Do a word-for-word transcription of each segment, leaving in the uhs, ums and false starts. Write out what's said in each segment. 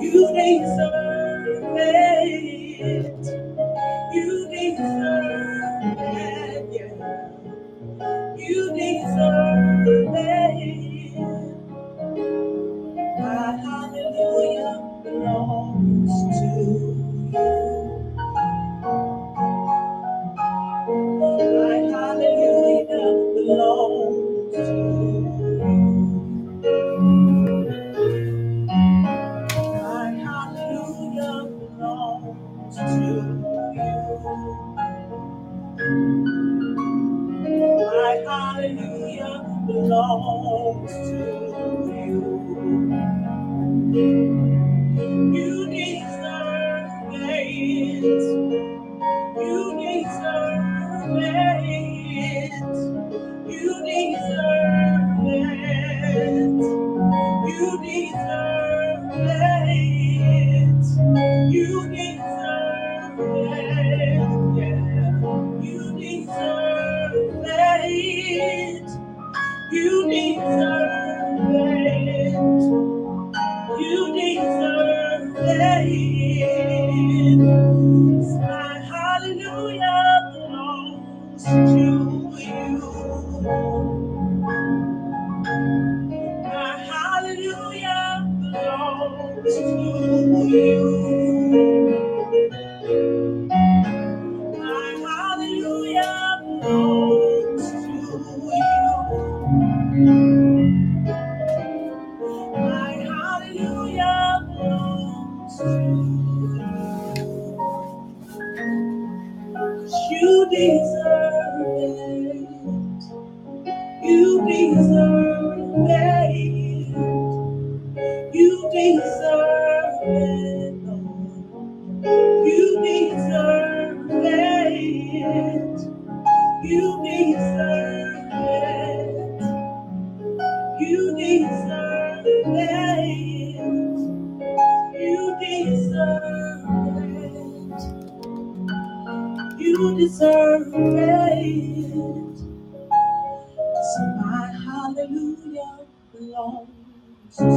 You deserve it. You deserve it. Yeah. You deserve it. My hallelujah belongs to you. My hallelujah belongs to you. My hallelujah belongs to you. My hallelujah belongs to you. You deserve it. You deserve it. You deserve it. You deserve it. You deserve it. Yeah. You deserve it. You deserve it. You deserve it. My hallelujah belongs to you. My hallelujah belongs to you. My hallelujah belongs to you. My hallelujah belongs to you. You deserve it. You deserve it. You deserve it, Lord. You deserve it. You deserve it. You deserve it. You deserve it. You deserve it. So my hallelujah belongs to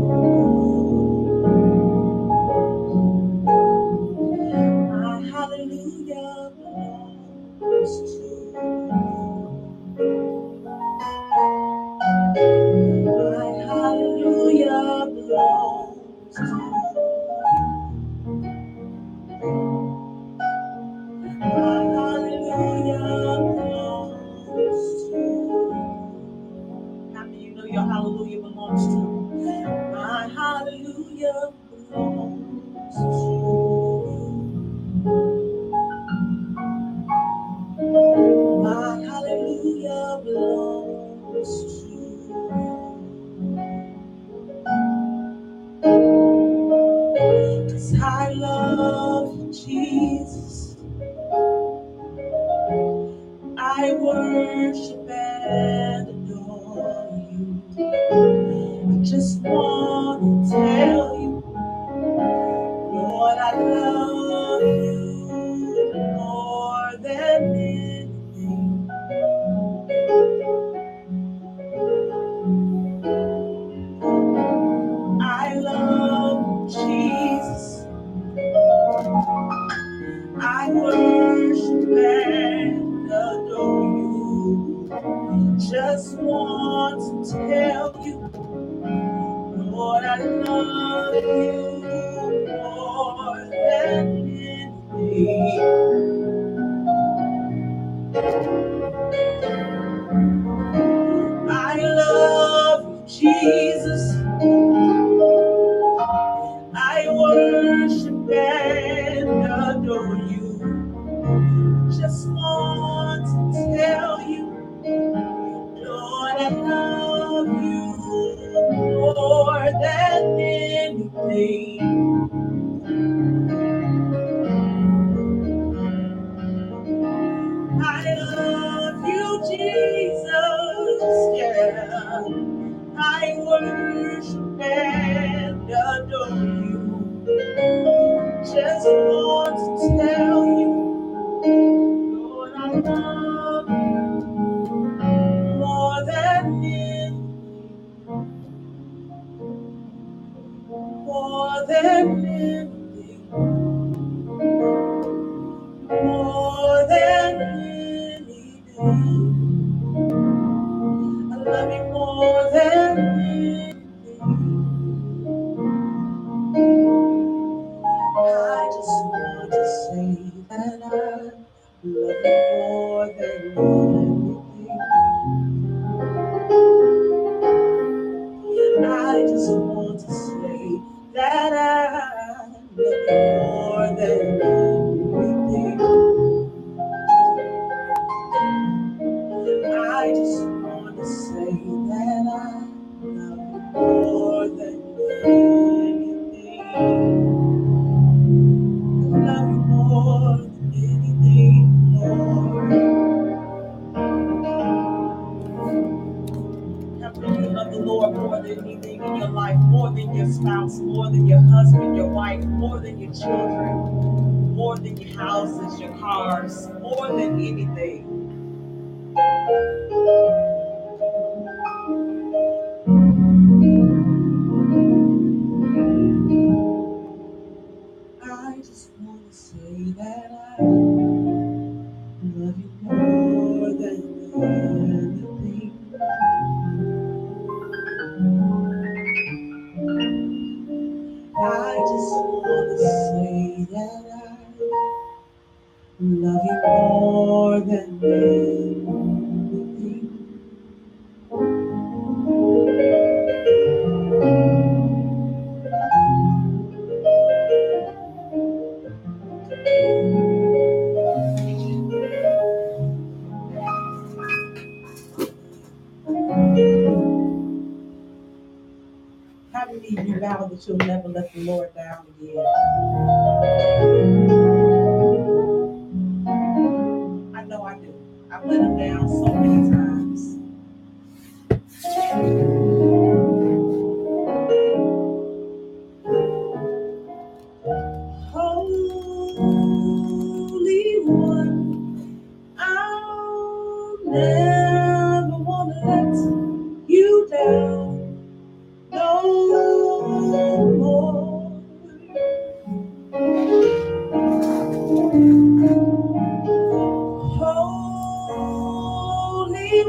you. My hallelujah belongs to you. My hallelujah belongs to you. My hallelujah belongs to you. How many of you know your hallelujah belongs to you? My hallelujah belongs to you. My hallelujah belongs to you. 'Cause I love you, Jesus. I worship and adore you. I just want to tell you, Lord, I love you more than anything. I love you, Jesus. I worship and adore you. Just want to tell you, Lord, I love you more than anything. I love you, Jesus. I worship and adore you. Just want to tell you, Lord, I love you more than anything. I love you, Jesus. Yeah. I worship and adore you. Just want to tell you, Lord, I love you more than anything. more than anything, more than anything. I love you more than anything. I just want to say that I love you more than anything. I just want to say that I love you more than anything. I just want to say that I love you more than anything. I love you more than anything, Lord. How many you love the Lord more than anything in your life, more than your spouse, more than your husband, your wife, more than your children, more than your houses, your cars, more than anything? I just want to say that I love you more than anything. I just want to say that I love you more than anything. How many of you vow that you'll never let the Lord down again? I know I do. I've let him down so many times. Holy One, I'll never want to let you down no more. Holy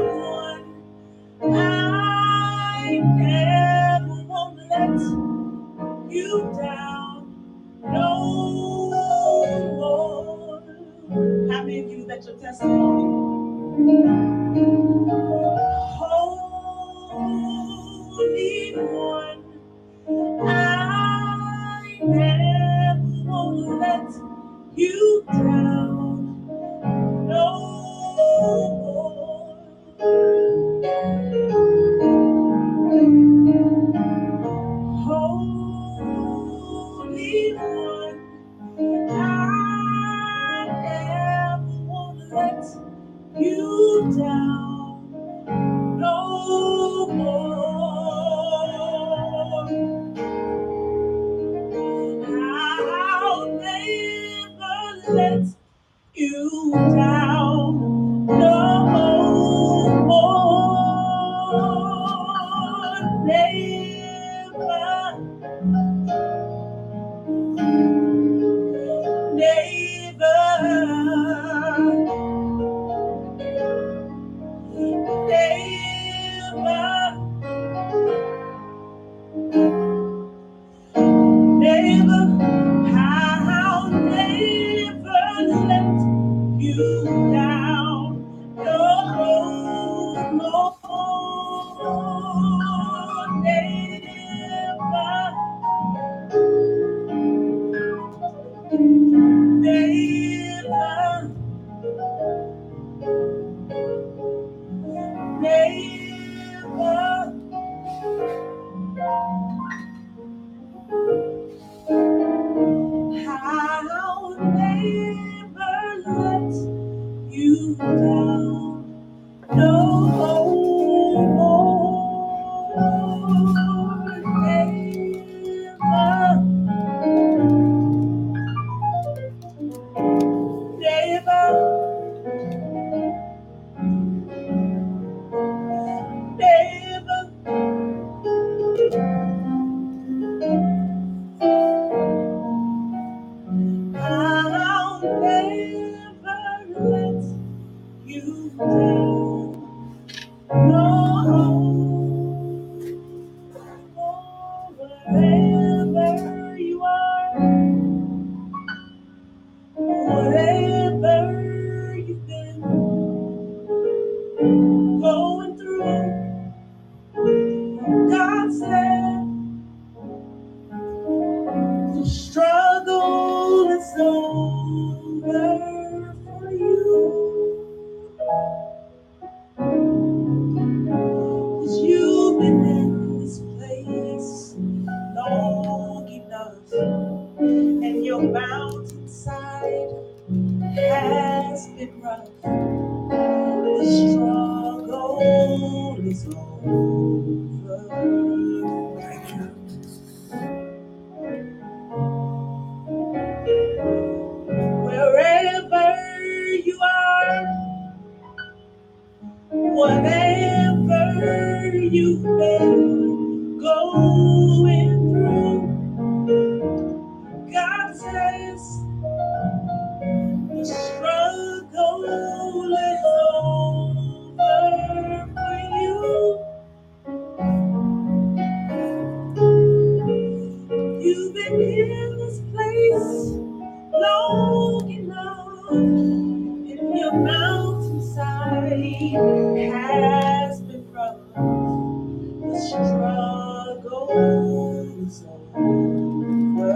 wherever you are, whatever you've been going through, God said the struggle is over for you. 'Cause you've been in this place long enough, and your mountainside has been rough. The struggle is over. Thank you. Wherever you are, whatever you've been going through, God says the struggle is over for you. You've been in this place long enough, and your mountainside has been rough. The struggle is over.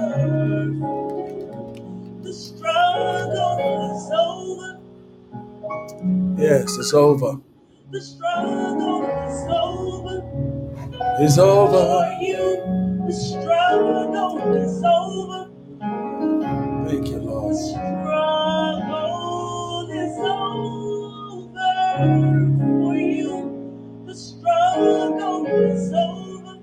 The struggle is over. Yes, it's over. The struggle is over. It's over. For you, the struggle is over. Thank you, Lord. The struggle is over for you. The struggle is over.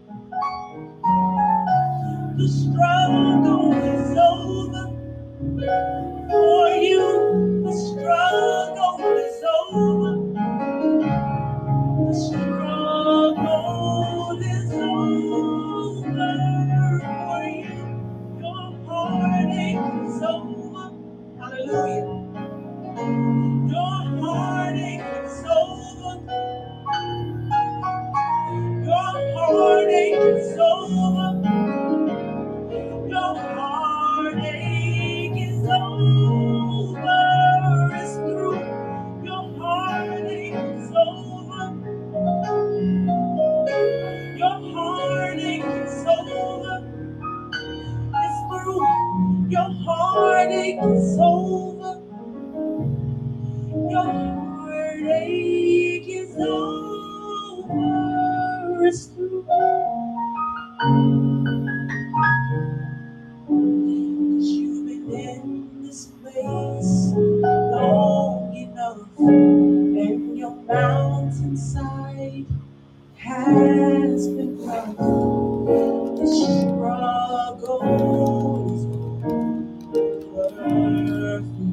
The struggle is over for you. The struggle is over. The struggle is over for you. Your heartache is over. Hallelujah. Your heartache is over. Your heartache is over. Your heartache is over. It's through. Your heartache is over. Your heartache is over. It's through. Your heartache is over. Your heartache is over. It's through. 'Cause you've been in this place long enough, and your mountainside has been rough. The struggle is over for you.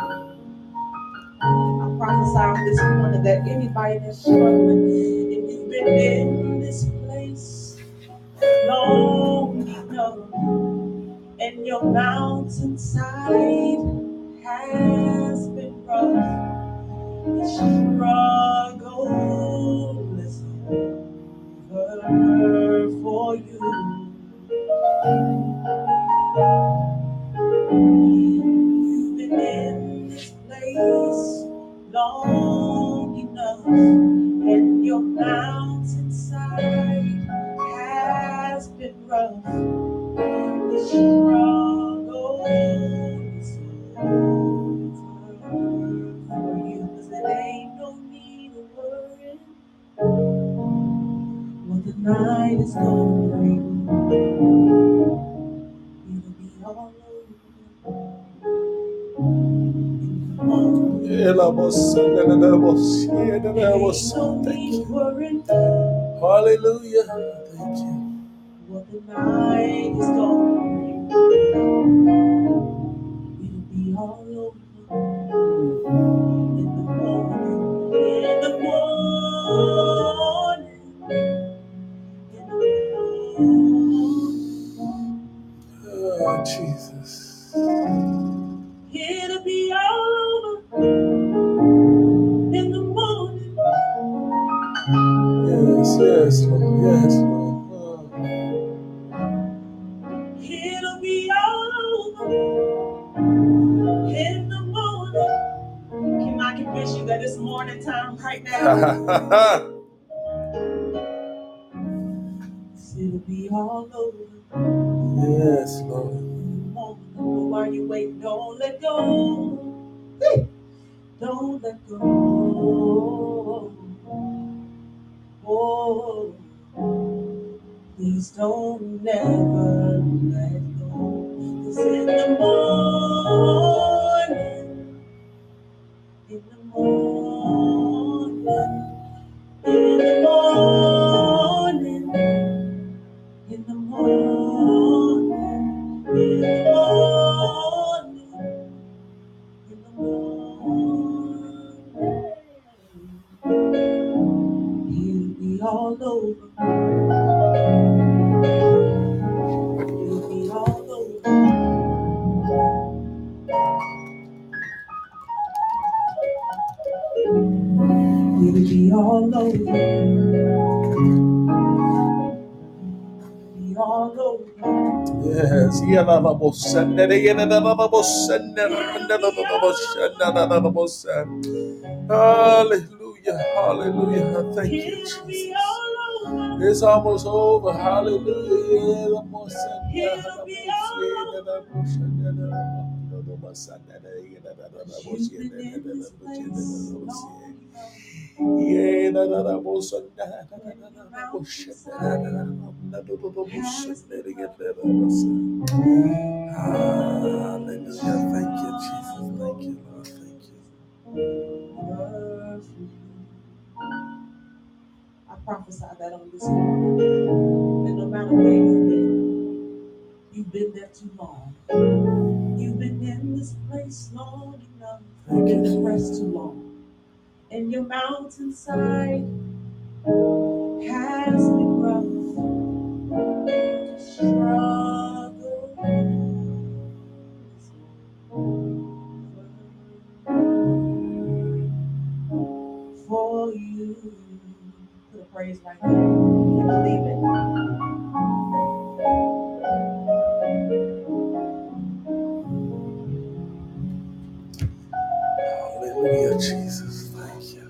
I prophesy on this morning that anybody that's struggling, if you've been in this place long enough, and your mountainside has been rough, the struggle is over for you. You've been in this place long enough, and your mountainside has been rough. The struggle is over for you. 'Cause there ain't no need of worrying what the night is gonna bring. It'll be all over in the morning. There ain't no need of worrying. Hallelujah. Thank you. What the night is gonna bring. It'll be all over in the morning. In the morning. In the morning. Oh, Jesus. It'll be all over in the morning. Yes, yes, Lord. Yes, Lord. Oh. It'll be all over. Yes, Lord. But while you wait, don't let go. Hey. Don't let go. Oh, please don't never let go. 'Cause in the morning, in the morning, in the morning, in the morning, in the morning, in the morning, it'll be all over. It'll be all over. It'll be all over. Be all over. Yes. Hallelujah. Hallelujah. Thank you, Jesus. It's almost over. Hallelujah. Hallelujah. Thank you, Jesus. Thank you, Lord. Thank you. I prophesy that on this morning. And no matter where you've been, you've been there too long. You've been in this place long enough. You've been depressed too long. And your mountainside has been rough. Struggle for you. Put a praise right there. I believe it. Hallelujah, Jesus. Thank you.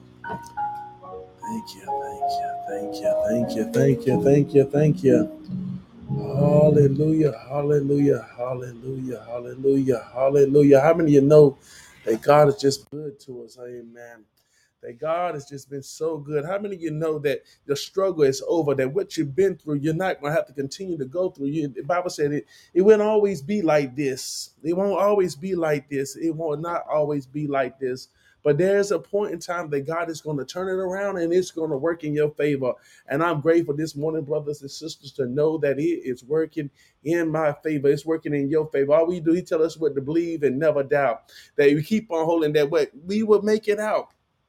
Thank you, thank you, thank you, thank you, thank you, thank you, thank you. Hallelujah, hallelujah, hallelujah, hallelujah, hallelujah. How many of you know that God is just good to us? Amen. That God has just been so good. How many of you know that the struggle is over, that what you've been through, you're not going to have to continue to go through? You, the Bible said it, it won't always be like this. It won't always be like this. It will not always be like this. But there's a point in time that God is going to turn it around and it's going to work in your favor. And I'm grateful this morning, brothers and sisters, to know that it is working in my favor. It's working in your favor. All we do, he tell us what to believe and never doubt. That we keep on holding that way, we will make it out.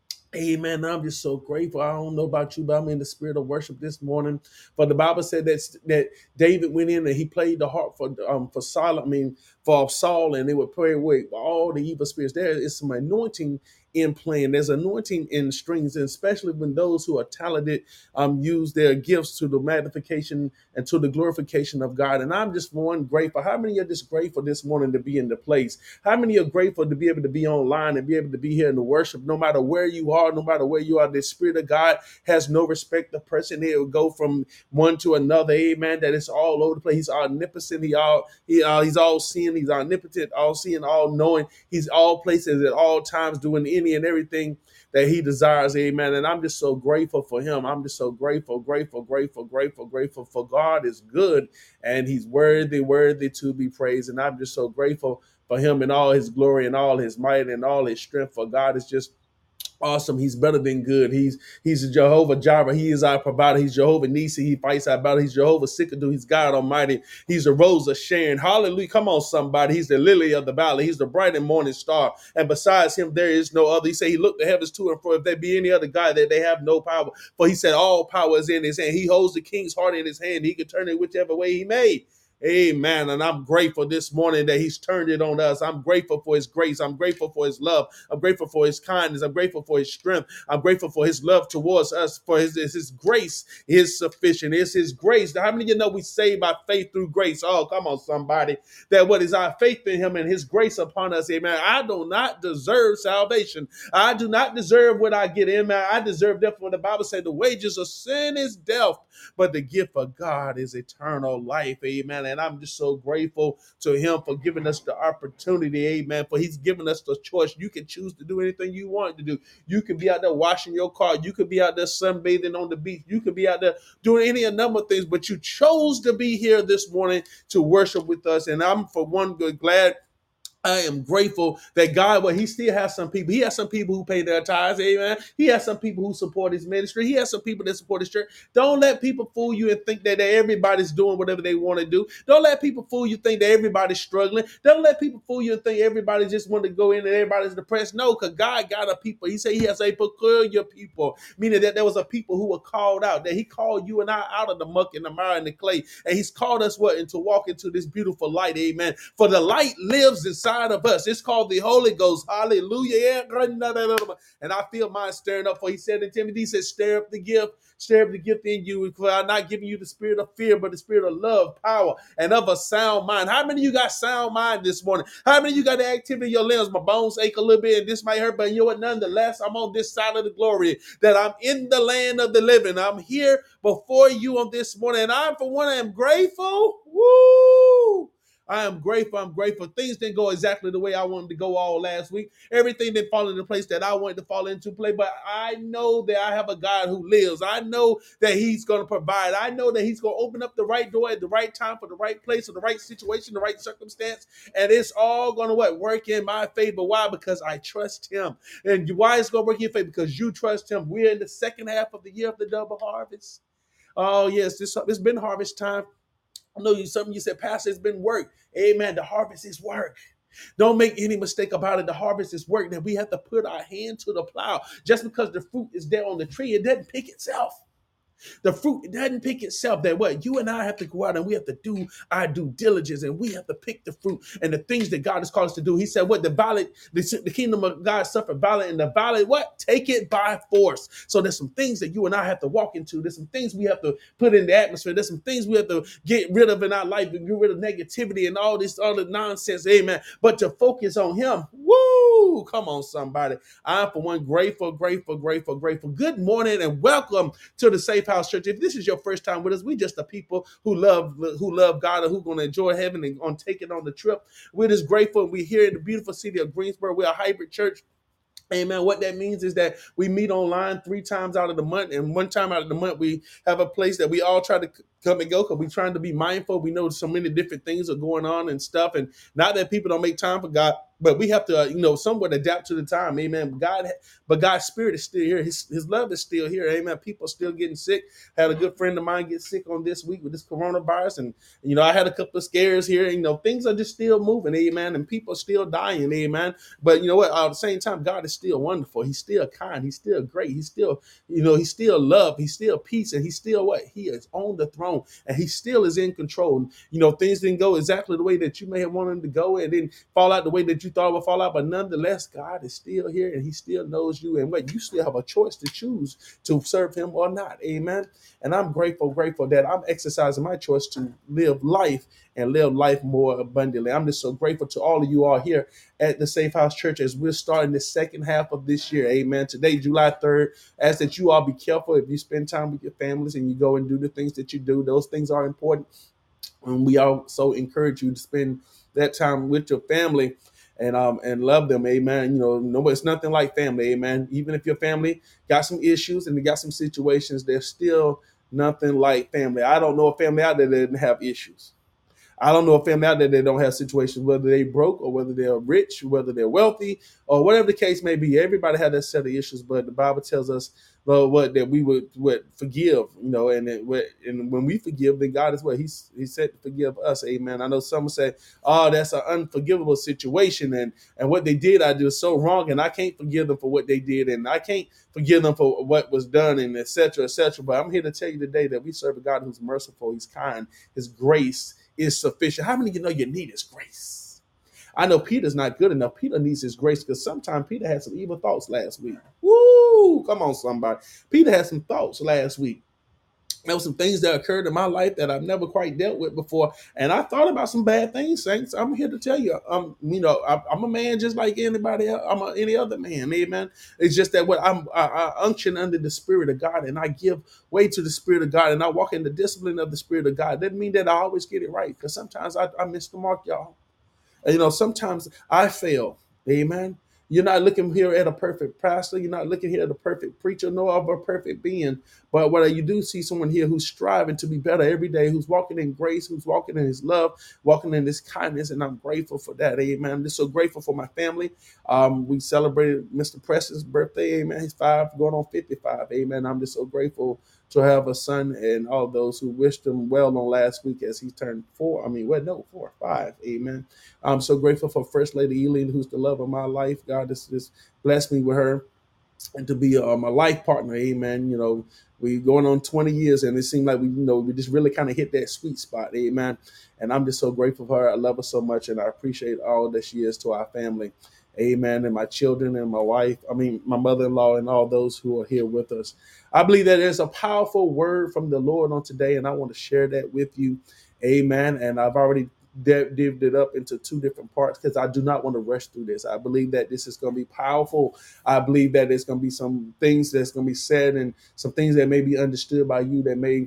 Amen. I'm just so grateful. I don't know about you, but I'm in the spirit of worship this morning. For the Bible said that that David went in and he played the harp for um for Solomon, I mean for Saul, and they would pray away all the evil spirits. There is some anointing in playing. There's anointing in strings, and especially when those who are talented um use their gifts to the magnification and to the glorification of God. And I'm just one grateful. How many are just grateful this morning to be in the place? How many are grateful to be able to be online and be able to be here in the worship, no matter where you are, no matter where you are? The Spirit of God has no respect of person. It will go from one to another. Amen. That it's all over the place. He's omnipotent. He all he uh, he's all seeing. He's omnipotent, all seeing, all knowing. He's all places at all times, doing any and everything that he desires. Amen. And I'm just so grateful for him. I'm just so grateful, grateful, grateful, grateful, grateful for God is good and he's worthy, worthy to be praised. And I'm just so grateful for him and all his glory and all his might and all his strength. For God is just awesome. He's better than good. He's he's Jehovah Jireh. He is our provider. He's Jehovah Nisi. He fights our battle. He's Jehovah Sikkadu. He's God Almighty. He's the Rose of Sharon. Hallelujah. Come on, somebody. He's the lily of the valley. He's the bright and morning star. And besides him, there is no other. He said he looked the heavens to and fro. If there be any other God, that they have no power. For he said all power is in his hand. He holds the king's heart in his hand. He can turn it whichever way he may. Amen. And I'm grateful this morning that he's turned it on us. I'm grateful for his grace. I'm grateful for his love. I'm grateful for his kindness. I'm grateful for his strength. I'm grateful for his love towards us, for his, his grace is sufficient. It's his grace. How many of you know we saved by faith through grace? Oh, come on, somebody. That what is our faith in him and his grace upon us. Amen. I do not deserve salvation. I do not deserve what I get. Amen. I deserve death. When the Bible said the wages of sin is death, but the gift of God is eternal life. Amen. And I'm just so grateful to him for giving us the opportunity. Amen. For he's given us the choice. You can choose to do anything you want to do. You can be out there washing your car. You could be out there sunbathing on the beach. You could be out there doing any a number of things, but you chose to be here this morning to worship with us. And I'm, for one, good, glad. I am grateful that God, well, he still has some people. He has some people who pay their tithes, amen. He has some people who support his ministry. He has some people that support his church. Don't let people fool you and think that everybody's doing whatever they want to do. Don't let people fool you think that everybody's struggling. Don't let people fool you and think everybody just want to go in and everybody's depressed. No, because God got a people. He said he has a peculiar people, meaning that there was a people who were called out, that he called you and I out of the muck and the mire and the clay. And he's called us what? And to walk into this beautiful light, amen. For the light lives inside of us. It's called the Holy Ghost. Hallelujah. And I feel mine stirring up. For he said in Timothy, he said, stir up the gift, stir up the gift in you. For I'm not giving you the spirit of fear, but the spirit of love, power, and of a sound mind. How many of you got sound mind this morning? How many of you got the activity in your limbs? My bones ache a little bit, and this might hurt, but you know what? Nonetheless, I'm on this side of the glory, that I'm in the land of the living. I'm here before you on this morning, and I'm, for one, I am grateful. Woo! I am grateful. I'm grateful. Things didn't go exactly the way I wanted to go all last week. Everything didn't fall into place that I wanted to fall into play. But I know that I have a God who lives. I know that he's going to provide. I know that he's going to open up the right door at the right time for the right place, or the right situation, the right circumstance. And it's all going to what? Work in my favor. Why? Because I trust him. And why it's going to work in your favor? Because you trust him. We're in the second half of the year of the double harvest. Oh, yes, this, it's been harvest time. I know you, some of you said, Pastor, it's been work. Amen. The harvest is work. Don't make any mistake about it. The harvest is work, that we have to put our hand to the plow. Just because the fruit is there on the tree, it doesn't pick itself. The fruit, it doesn't pick itself. That what you and I have to go out and we have to do our due diligence, and we have to pick the fruit and the things that God has called us to do. He said, what? The violent, the, the kingdom of God suffer violent, and the violent, what? Take it by force. So there's some things that you and I have to walk into. There's some things we have to put in the atmosphere. There's some things we have to get rid of in our life, and get rid of negativity and all this other nonsense. Amen. But to focus on him. Woo! Come on, somebody. I'm, for one, grateful, grateful, grateful, grateful. Good morning and welcome to the Safe House Church. If this is your first time with us, we just the people who love who love God and who going to enjoy heaven and on taking on the trip. We're just grateful. We're here in the beautiful city of Greensboro. We're a hybrid church. Amen. What that means is that we meet online three times out of the month, and one time out of the month we have a place that we all try to come and go, because we're trying to be mindful. We know so many different things are going on and stuff, and not that people don't make time for God, but we have to, uh, you know, somewhat adapt to the time. Amen. But God, but God's spirit is still here. His, his love is still here. Amen. People are still getting sick. Had a good friend of mine get sick on this week with this coronavirus, and you know, I had a couple of scares here. You know, things are just still moving. Amen. And people are still dying. Amen. But you know what? At the same time, God is still wonderful. He's still kind. He's still great. He's still, you know, he's still love. He's still peace, and he's still what? He is on the throne, and he still is in control. You know, things didn't go exactly the way that you may have wanted them to go, and didn't fall out the way that you thought it would fall out. But nonetheless, God is still here, and he still knows you. And what? You still have a choice to choose to serve him or not. Amen. And I'm grateful, grateful that I'm exercising my choice to live life and live life more abundantly. I'm just so grateful to all of you all here at the Safe House Church as we're starting the second half of this year. Amen. Today, July third, ask that you all be careful if you spend time with your families and you go and do the things that you do. Those things are important. And we also encourage you to spend that time with your family and um and love them. Amen. You know, no, it's nothing like family. Amen. Even if your family got some issues and they got some situations, there's still nothing like family. I don't know a family out there that didn't have issues. I don't know a family out there that don't have situations, whether they broke or whether they're rich, whether they're wealthy or whatever the case may be. Everybody had that set of issues, but the Bible tells us Lord, what that we would would forgive, you know, and it, and when we forgive, then God is what He's He said to forgive us. Amen. I know some say, "Oh, that's an unforgivable situation," and and what they did, I do is so wrong, and I can't forgive them for what they did, and I can't forgive them for what was done, and et cetera, et cetera. But I'm here to tell you today that we serve a God who's merciful, He's kind, His grace is sufficient. How many of you know you need His grace? I know Peter's not good enough. Peter needs His grace because sometimes Peter had some evil thoughts last week. Woo! Come on, somebody. Peter had some thoughts last week. There were some things that occurred in my life that I've never quite dealt with before, and I thought about some bad things, saints. I'm here to tell you, um, you know, I, I'm a man just like anybody else. I'm a, any other man, amen. It's just that what I'm, I, I unction under the Spirit of God, and I give way to the Spirit of God, and I walk in the discipline of the Spirit of God. Doesn't mean that I always get it right, because sometimes I, I miss the mark, y'all. You know, sometimes I fail. Amen. You're not looking here at a perfect pastor. You're not looking here at a perfect preacher, nor of a perfect being. But what you do see someone here who's striving to be better every day, who's walking in grace, who's walking in His love, walking in His kindness, and I'm grateful for that. Amen. I'm just so grateful for my family. Um, we celebrated Mister Preston's birthday. Amen. He's five, going on fifty-five. Amen. I'm just so grateful to have a son and all those who wished him well on last week as he turned four. I mean, well, no, four, five. Amen. I'm so grateful for First Lady Eileen, who's the love of my life. God has just blessed me with her and to be uh, my life partner. Amen. You know, we going on twenty years, and it seemed like we, you know, we just really kind of hit that sweet spot. Amen. And I'm just so grateful for her. I love her so much, and I appreciate all that she is to our family. Amen. And my children and my wife, I mean, my mother-in-law and all those who are here with us. I believe that there's a powerful word from the Lord on today, and I want to share that with you. Amen. And I've already divvied it up into two different parts because I do not want to rush through this. I believe that this is going to be powerful. I believe that there's going to be some things that's going to be said and some things that may be understood by you that may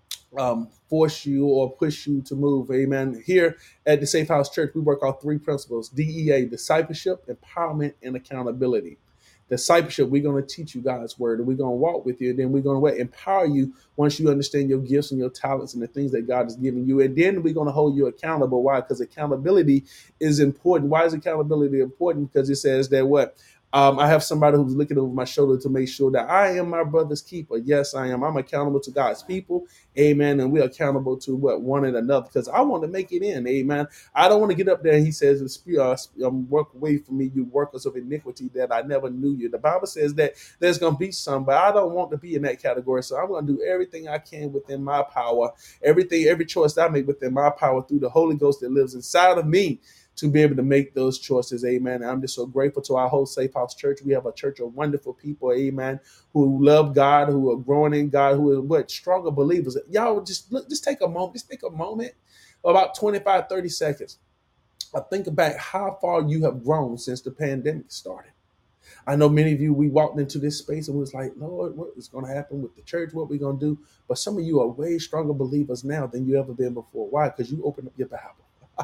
um, force you or push you to move. Amen. Here at the Safe House Church, we work on three principles: D E A, discipleship, empowerment, and accountability. Discipleship, we're going to teach you God's word, and we're going to walk with you, and then we're going to empower you once you understand your gifts and your talents and the things that God has given you. And then we're going to hold you accountable. Why? Because accountability is important. Why is accountability important? Because it says that what? Um, I have somebody who's looking over my shoulder to make sure that I am my brother's keeper. Yes, I am. I'm accountable to God's people. Amen. And we're accountable to what one and another because I want to make it in. Amen. I don't want to get up there and he says, uh, um, work away from me, you workers of iniquity, that I never knew you. The Bible says that there's going to be some, but I don't want to be in that category. So I'm going to do everything I can within my power, everything, every choice that I make within my power through the Holy Ghost that lives inside of me, to be able to make those choices. Amen. And I'm just so grateful to our whole Safe House Church. We have a church of wonderful people, amen, who love God, who are growing in God, who are what stronger believers. Y'all just look, just take a moment, just take a moment, about twenty-five, thirty seconds. I think about how far you have grown since the pandemic started. I know many of you, we walked into this space and was like, Lord, what is going to happen with the church? What are we going to do? But some of you are way stronger believers now than you ever been before. Why? Because you opened up your Bible.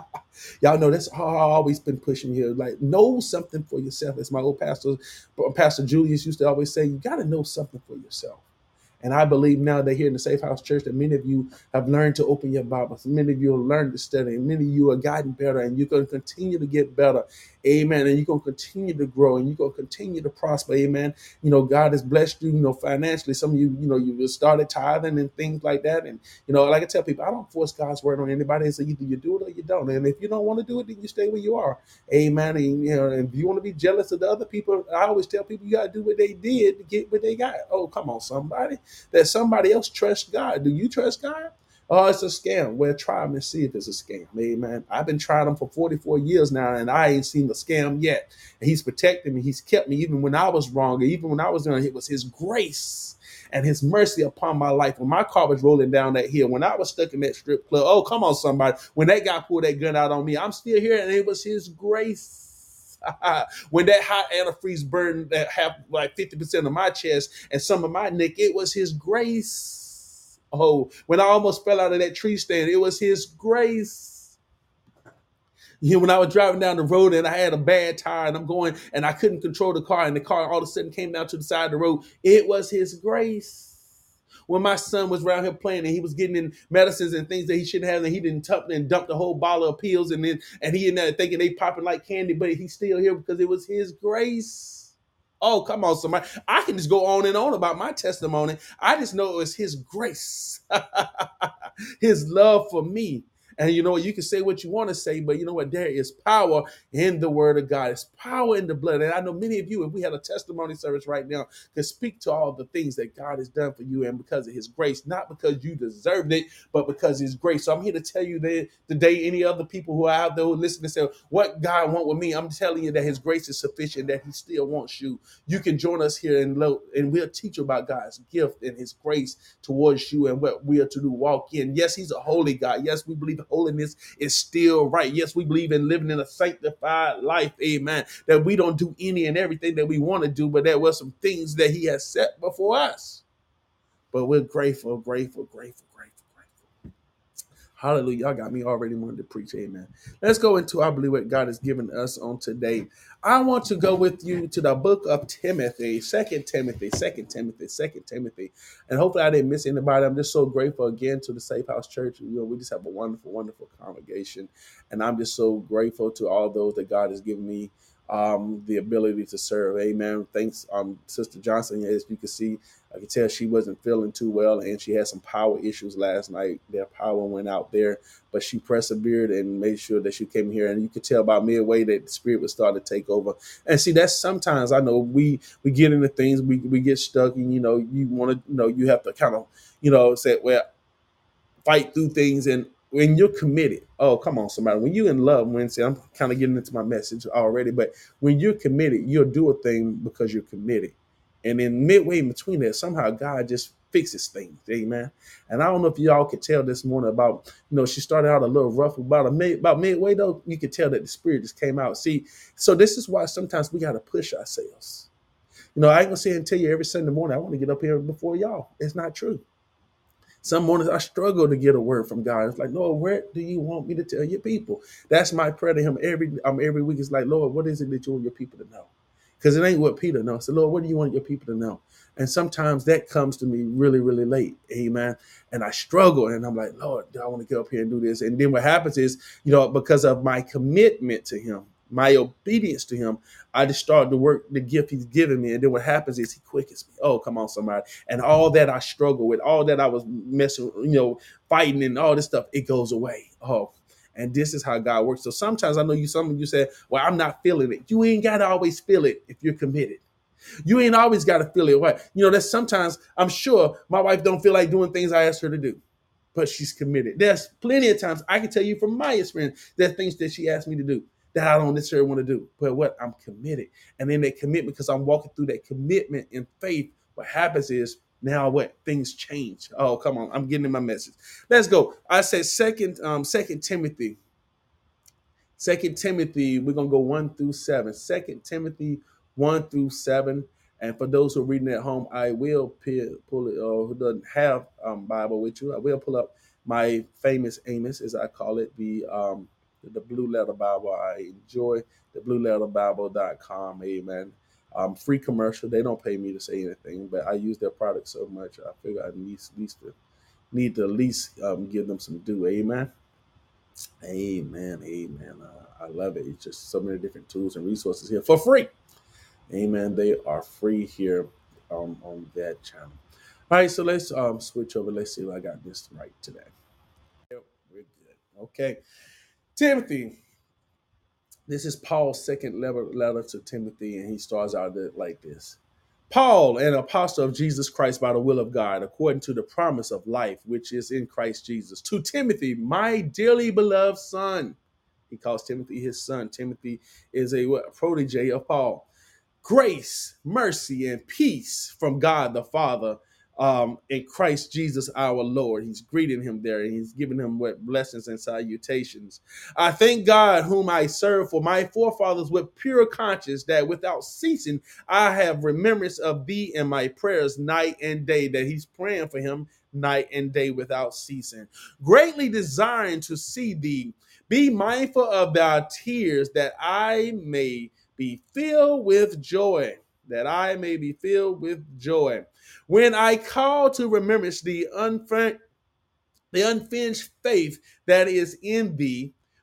Y'all know that's how I've always been pushing here. Like, know something for yourself. As my old pastor, Pastor Julius used to always say, you got to know something for yourself. And I believe now that here in the Safe House Church that many of you have learned to open your Bibles. Many of you have learned to study. And many of you are gotten better. And you're going to continue to get better. Amen. And you're going to continue to grow. And you're going to continue to prosper. Amen. You know, God has blessed you, you know, financially. Some of you, you know, you started tithing and things like that. And, you know, like I tell people, I don't force God's word on anybody. So either you do it or you don't. And if you don't want to do it, then you stay where you are. Amen. And, you know, and if you want to be jealous of the other people, I always tell people you got to do what they did to get what they got. Oh, come on, somebody. That somebody else trusts God. Do you trust God? Oh, it's a scam. Well, try them and see if it's a scam. Amen. I've been trying them for forty-four years now, and I ain't seen the scam yet. And he's protected me. He's kept me even when I was wrong. Even when I was doing it, it was his grace and his mercy upon my life. When my car was rolling down that hill, when I was stuck in that strip club, oh, come on, somebody. When that guy pulled that gun out on me, I'm still here, and it was his grace. When that hot antifreeze burned that half, like fifty percent of my chest and some of my neck, it was his grace. Oh, when I almost fell out of that tree stand, it was his grace. You know, when I was driving down the road and I had a bad tire and I'm going and I couldn't control the car and the car all of a sudden came down to the side of the road, it was his grace. When my son was around here playing and he was getting in medicines and things that he shouldn't have, and he didn't tuck and dumped a whole bottle of pills and then and he in there thinking they popping like candy, but he's still here because it was his grace. Oh, come on, somebody. I can just go on and on about my testimony. I just know it's his grace, his love for me. And you know what? You can say what you want to say, but you know what? There is power in the word of God. It's power in the blood. And I know many of you, if we had a testimony service right now, could speak to all the things that God has done for you and because of his grace, not because you deserved it, but because his grace. So I'm here to tell you that today, any other people who are out there who listen and say, what God want with me, I'm telling you that his grace is sufficient, that he still wants you. You can join us here and, lo- and we'll teach you about God's gift and his grace towards you and what we are to do, walk in. Yes, he's a holy God. Yes, we believe holiness is still right. Yes, we believe in living in a sanctified life. Amen. That we don't do any and everything that we want to do, but there were some things that he has set before us. But we're grateful, grateful, grateful, grateful, grateful. Hallelujah. Y'all got me already wanting to preach. Amen. Let's go into, I believe, what God has given us on today. I want to go with you to the book of Timothy, Second Timothy, Second Timothy, Second Timothy. And hopefully I didn't miss anybody. I'm just so grateful again to the Safe House Church. You know, we just have a wonderful, wonderful congregation. And I'm just so grateful to all those that God has given me um, the ability to serve. Amen. Thanks, um, Sister Johnson. As you can see, I could tell she wasn't feeling too well, and she had some power issues last night. Their power went out there, but she persevered and made sure that she came here. And you could tell by midway that the spirit was starting to take over. And see, that's sometimes I know we we get into things, we we get stuck, and you know, you want to, you know, you have to kind of, you know, say, well, fight through things. And when you're committed, oh, come on, somebody. When you're in love, when see, I'm kind of getting into my message already, but when you're committed, you'll do a thing because you're committed. And then midway in between that, somehow God just fixes things. Amen. And I don't know if y'all could tell this morning about, you know, she started out a little rough about a mid, about midway though. You could tell that the spirit just came out. See, so this is why sometimes we got to push ourselves. You know, I ain't gonna say and tell you every Sunday morning I want to get up here before y'all. It's not true. Some mornings I struggle to get a word from God. It's like, Lord, where do you want me to tell your people? That's my prayer to him every um, every week. It's like, Lord, what is it that you want your people to know? Because it ain't what Peter knows. So, Lord, what do you want your people to know? And sometimes that comes to me really, really late. Amen. And I struggle and I'm like, Lord, do I want to get up here and do this? And then what happens is, you know, because of my commitment to him, my obedience to him, I just started to work the gift he's given me. And then what happens is he quickens me. Oh, come on, somebody. And all that I struggle with, all that I was messing, you know, fighting and all this stuff, it goes away. Oh, and this is how God works. So sometimes I know you, some of you say, well, I'm not feeling it. You ain't got to always feel it if you're committed. You ain't always got to feel it. What? You know, that's sometimes I'm sure my wife don't feel like doing things I asked her to do, but she's committed. There's plenty of times I can tell you from my experience, there's things that she asked me to do that I don't necessarily want to do. But what? I'm committed. And then that commitment, because I'm walking through that commitment in faith, what happens is now what? Things change. Oh, come on. I'm getting in my message. Let's go. I said second, um, second Timothy. Second Timothy, we're going to go one through seven. Second Timothy one through seven. And for those who are reading at home, I will pull it, or who doesn't have um, Bible with you, I will pull up my famous Amos, as I call it, the um, the Blue Letter Bible. I enjoy the blue letter bible dot com. Amen. Um, free commercial. They don't pay me to say anything, but I use their product so much. I figure I need, least to, need to at least um, give them some due. Amen. Amen. Amen. Uh, I love it. It's just so many different tools and resources here for free. Amen. They are free here um, on that channel. All right, so let's um, switch over. Let's see if I got this right today. Yep, we're good. Okay. Timothy. This is Paul's second letter, letter to Timothy, and he starts out like this. Paul, an apostle of Jesus Christ by the will of God, according to the promise of life, which is in Christ Jesus. To Timothy, my dearly beloved son. He calls Timothy his son. Timothy is a what, protege of Paul. Grace, mercy, and peace from God the Father um, in Christ Jesus our Lord. He's greeting him there, and he's giving him what blessings and salutations. I thank God whom I serve for my forefathers with pure conscience, that without ceasing I have remembrance of thee in my prayers night and day, that he's praying for him night and day without ceasing, greatly desiring to see thee. Be mindful of thy tears, that I may be filled with joy, that I may be filled with joy. When I call to remembrance the, unfin- the unfinished faith that is in thee,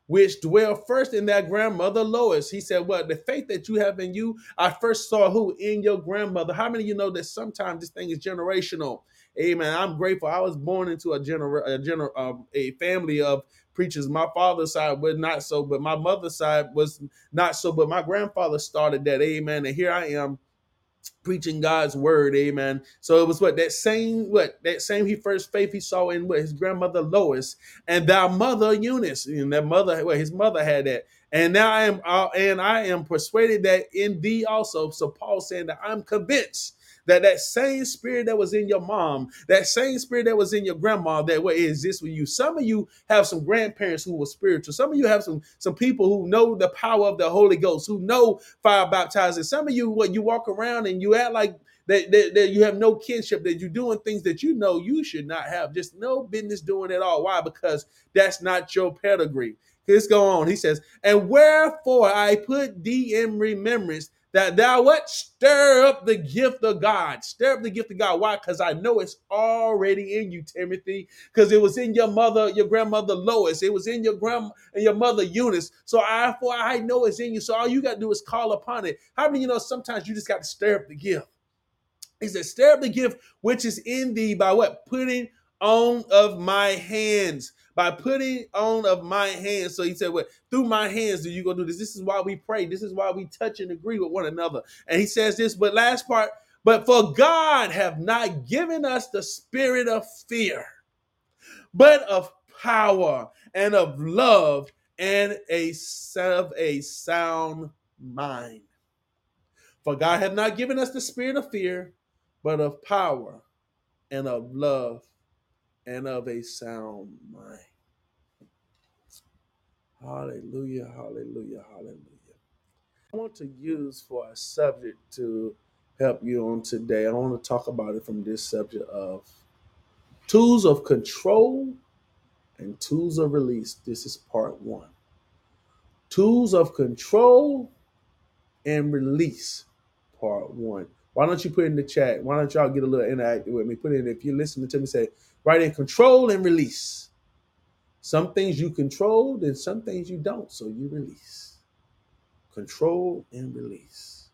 which dwell first in their grandmother Lois. He said, well, the faith that you have in you, I first saw who? In your grandmother. How many of you know that sometimes this thing is generational? Amen. I'm grateful. I was born into a gener- a, gener- um, a family of preachers. My father's side was not so, but my mother's side was not so, but my grandfather started that. Amen. And here I am preaching God's word, amen. So it was what that same what that same he first faith he saw in what his grandmother Lois and thy mother Eunice, and that mother, well, his mother had that. And now I am uh, and I am persuaded that in thee also. So Paul saying that I'm convinced that that same spirit that was in your mom, that same spirit that was in your grandma, that what exists with you. Some of you have some grandparents who were spiritual. Some of you have some some people who know the power of the Holy Ghost, who know fire baptizing. Some of you, what you walk around and you act like that, that, that you have no kinship, that you're doing things that you know you should not have, just no business doing at all. Why? Because that's not your pedigree. Let's go on. He says, and wherefore I put thee in remembrance that thou what? Stir up the gift of God. Stir up the gift of God. Why? Because I know it's already in you, Timothy. Because it was in your mother, your grandmother Lois. It was in your grandma and your mother Eunice. So I, for I know it's in you. So all you got to do is call upon it. How many of you know sometimes you just got to stir up the gift? He said, stir up the gift which is in thee by what? Putting on of my hands. By putting on of my hands. So he said, well, through my hands do you go do this. This is why we pray. This is why we touch and agree with one another. And he says this, but last part, but for God have not given us the spirit of fear, but of power and of love and a, of a sound mind. For God hath not given us the spirit of fear, but of power and of love and of a sound mind. Hallelujah, hallelujah, hallelujah. I want to use for a subject to help you on today. I want to talk about it from this subject of tools of control and tools of release. This is part one. Tools of control and release, part one. Why don't you put in the chat? Why don't y'all get a little interactive with me? Put in, if you're listening to me, say, write in control and release. Some things you control, and some things you don't, so you release. Control and release.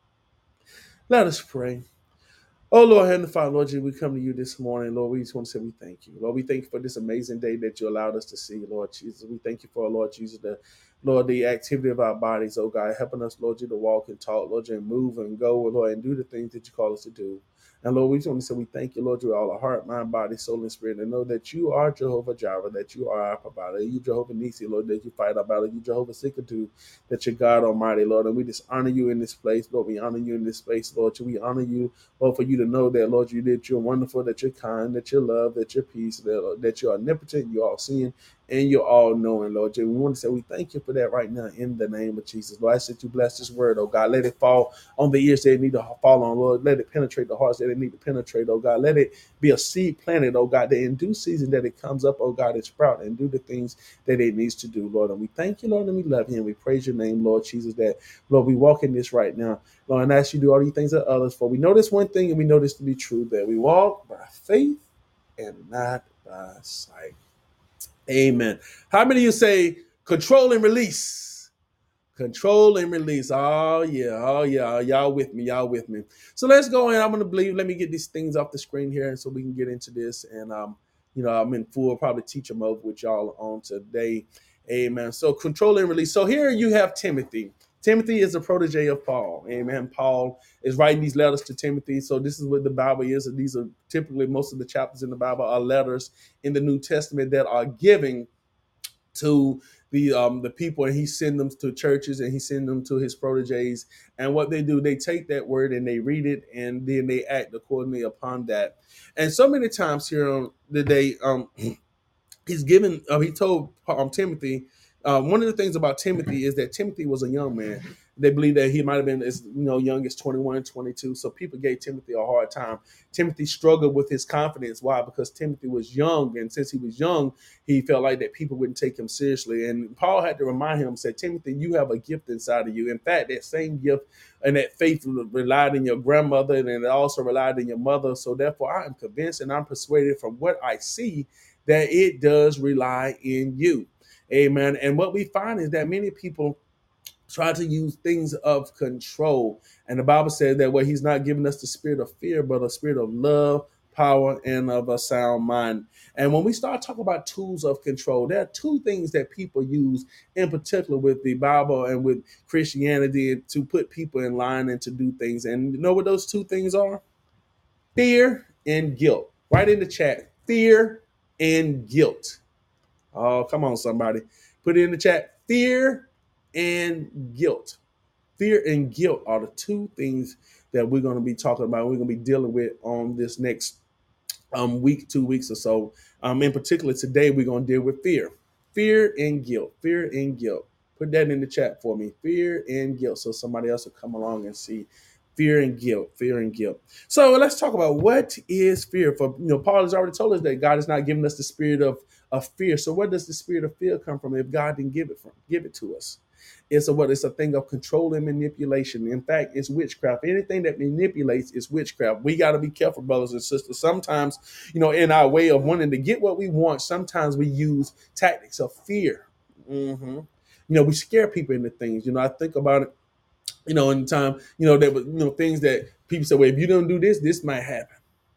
Let us pray. Oh, Lord, Heavenly Father, Lord Jesus, we come to you this morning. Lord, we just want to say we thank you. Lord, we thank you for this amazing day that you allowed us to see, Lord Jesus. We thank you for, Lord Jesus, the Lord, the activity of our bodies, oh God, helping us, Lord, you to walk and talk, Lord, you and move and go, Lord, and do the things that you call us to do. And Lord, we just want to say we thank you, Lord, you all our heart, mind, body, soul, and spirit, and know that you are Jehovah Jireh, that you are our provider. You Jehovah Nisi, Lord, that you fight our battle. You Jehovah Sikkatu, that you're God Almighty, Lord. And we just honor you in this place, Lord. We honor you in this space, Lord. We honor you, Lord, for you to know that, Lord, you did, you're wonderful, that you're kind, that you're love, that you're peace, that, that you're omnipotent, you're all seeing, and you're all knowing, Lord. We want to say we thank you for that right now in the name of Jesus. Lord, I said you bless this word, oh God. Let it fall on the ears that it need to fall on, Lord. Let it penetrate the hearts that it need to penetrate, oh God. Let it be a seed planted, oh God, that in due season that it comes up, oh God, it sprout and do the things that it needs to do, Lord. And we thank you, Lord, and we love you, and we praise your name, Lord Jesus, that, Lord, we walk in this right now, Lord, and ask you to do all these things that others, for we know this one thing, and we know this to be true, that we walk by faith and not by sight. Amen. How many of you say control and release? Control and release. Oh, yeah. Oh, yeah. Y'all with me. Y'all with me. So let's go in. I'm going to believe. Let me get these things off the screen here so we can get into this. And, um, you know, I'm in full probably teacher mode with y'all on today. Amen. So control and release. So here you have Timothy. Timothy is a protege of Paul. Amen. Paul is writing these letters to Timothy. So this is what the Bible is. And these are typically most of the chapters in the Bible are letters in the New Testament that are giving to the um the people, and he send them to churches, and he send them to his proteges. And what they do, they take that word and they read it, and then they act accordingly upon that. And so many times here on the day, um he's given uh, he told um, Timothy, uh, one of the things about Timothy is that Timothy was a young man. They believe that he might have been as you know young as twenty-one, twenty-two. So people gave Timothy a hard time. Timothy struggled with his confidence. Why? Because Timothy was young, and since he was young, he felt like that people wouldn't take him seriously. And Paul had to remind him, said, Timothy, you have a gift inside of you. In fact, that same gift and that faith relied in your grandmother, and it also relied in your mother. So therefore, I am convinced and I'm persuaded from what I see that it does rely in you. Amen. And what we find is that many people try to use things of control. And the Bible says that well, he's not giving us the spirit of fear, but a spirit of love, power, and of a sound mind. And when we start talking about tools of control, there are two things that people use in particular with the Bible and with Christianity to put people in line and to do things. And you know what those two things are? Fear and guilt. Right in the chat, fear and guilt. Oh, come on, somebody. Put it in the chat. Fear and guilt. Fear and guilt are the two things that we're going to be talking about. We're going to be dealing with on this next um, week, two weeks or so. Um, in particular, today we're going to deal with fear. Fear and guilt. Fear and guilt. Put that in the chat for me. Fear and guilt. So somebody else will come along and see fear and guilt. Fear and guilt. So let's talk about what is fear. For you know, Paul has already told us that God has not given us the spirit of, of fear. So where does the spirit of fear come from if God didn't give it from? Give it to us. It's a what? It's a thing of control and manipulation. In fact, it's witchcraft. Anything that manipulates is witchcraft. We got to be careful, brothers and sisters. Sometimes, you know, in our way of wanting to get what we want, sometimes we use tactics of fear. Mm-hmm. You know, we scare people into things. You know, I think about it. You know, in time, you know, there were you know things that people say, well, if you don't do this, this might happen.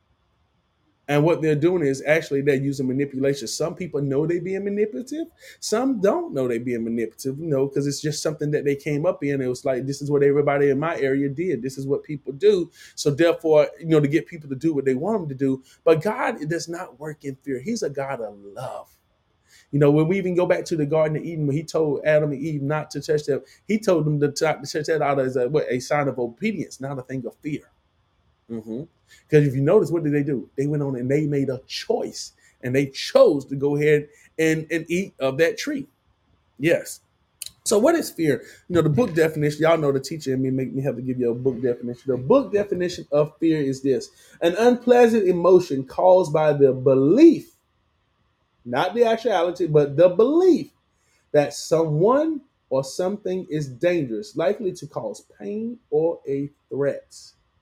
And what they're doing is actually they're using manipulation. Some people know they're being manipulative. Some don't know they're being manipulative, you know, because it's just something that they came up in. It was like, this is what everybody in my area did. This is what people do. So therefore, you know, to get people to do what they want them to do. But God does not work in fear. He's a God of love. You know, when we even go back to the Garden of Eden, when he told Adam and Eve not to touch them, he told them to touch that out as a, what, a sign of obedience, not a thing of fear. Mm-hmm. Because if you notice, what did they do? They went on and they made a choice, and they chose to go ahead and, and eat of that tree. Yes. So what is fear? You know, the book definition, y'all know the teacher and me make me have to give you a book definition. The book definition of fear is this: an unpleasant emotion caused by the belief, not the actuality, but the belief that someone or something is dangerous, likely to cause pain or a threat.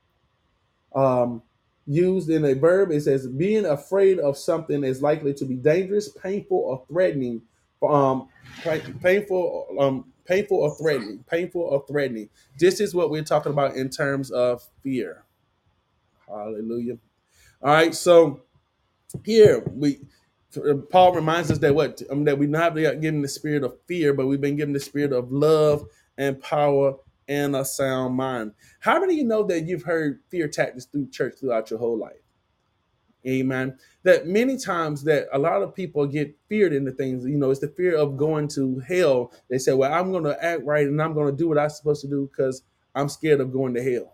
Um, used in a verb, it says being afraid of something is likely to be dangerous, painful, or threatening. Um, painful, um, painful or threatening, painful or threatening. This is what we're talking about in terms of fear. Hallelujah. All right, so here we Paul reminds us that what um, that we not given the spirit of fear, but we've been given the spirit of love and power and a sound mind. How many of you know that you've heard fear tactics through church throughout your whole life? Amen. That many times that a lot of people get feared into things. You know, it's the fear of going to hell. They say, well, I'm going to act right and I'm going to do what I'm supposed to do because I'm scared of going to hell.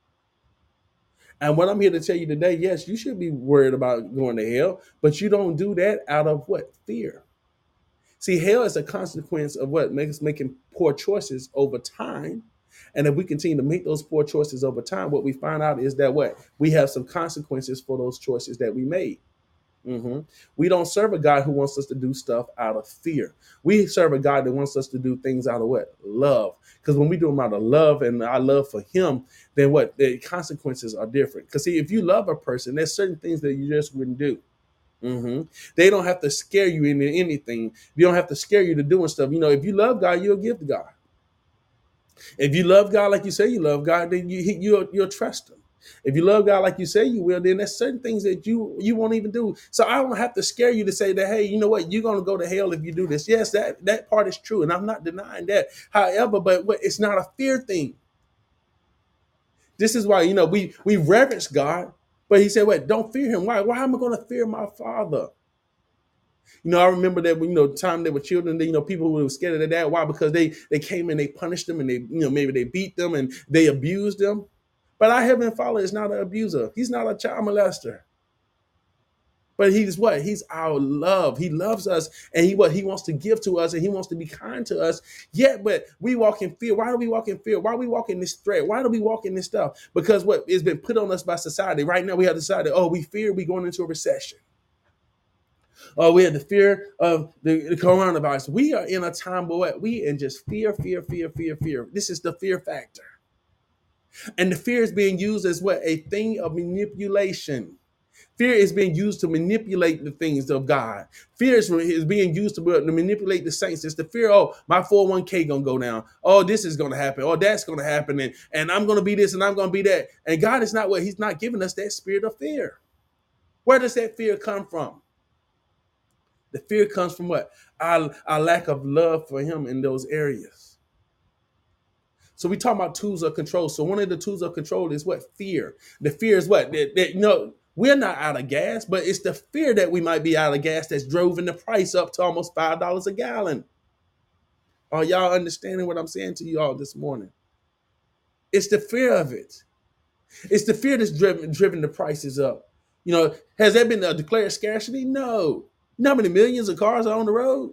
And what I'm here to tell you today, yes, you should be worried about going to hell, but you don't do that out of what? Fear. See, hell is a consequence of what makes us making poor choices over time. And if we continue to make those poor choices over time, what we find out is that what? We have some consequences for those choices that we made. Mm-hmm. We don't serve a God who wants us to do stuff out of fear. We serve a God that wants us to do things out of what? Love. Because when we do them out of love and our love for him, then what? The consequences are different. Because see, if you love a person, there's certain things that you just wouldn't do. Mm-hmm. They don't have to scare you into anything. You don't have to scare you to doing stuff. You know, if you love God, you'll give to God. If you love God like you say you love God, then you, you'll, you'll trust him. If you love God like you say you will, then there's certain things that you you won't even do. So I don't have to scare you to say that, hey, you know what, you're going to go to hell if you do this. Yes, that, that part is true, and I'm not denying that. However, but it's not a fear thing. This is why, you know, we, we reverence God, but he said, wait, don't fear him. Why? Why am I going to fear my Father? You know, I remember that when, you know, time they were children, they, you know, people who were scared of their dad. Why? Because they, they came and they punished them and they, you know, maybe they beat them and they abused them. But our Heavenly Father is not an abuser. He's not a child molester. But he's what? He's our love. He loves us, and he what? He wants to give to us, and he wants to be kind to us. Yet, but we walk in fear. Why do we walk in fear? Why do we walk in this threat? Why do we walk in this stuff? Because what has been put on us by society. Right now, we have decided, oh, we fear we're going into a recession. Oh, we have the fear of the, the coronavirus. We are in a time where what? We in just fear, fear, fear, fear, fear. This is the fear factor. And the fear is being used as what? A thing of manipulation. Fear is being used to manipulate the things of God. Fear is, is being used to, to manipulate the saints. It's the fear, oh, my four oh one k going to go down. Oh, this is going to happen. Oh, that's going to happen. And, and I'm going to be this and I'm going to be that. And God is not what, he's not giving us that spirit of fear. Where does that fear come from? The fear comes from what? Our, our lack of love for him in those areas. So we talk about tools of control. So one of the tools of control is what? Fear. The fear is what? That, that, you know, we're not out of gas, but it's the fear that we might be out of gas that's driven the price up to almost five dollars a gallon. Are y'all understanding what I'm saying to you all this morning? It's the fear of it. It's the fear that's driven, driven the prices up. You know, has there been a declared scarcity? No. You know how many millions of cars are on the road?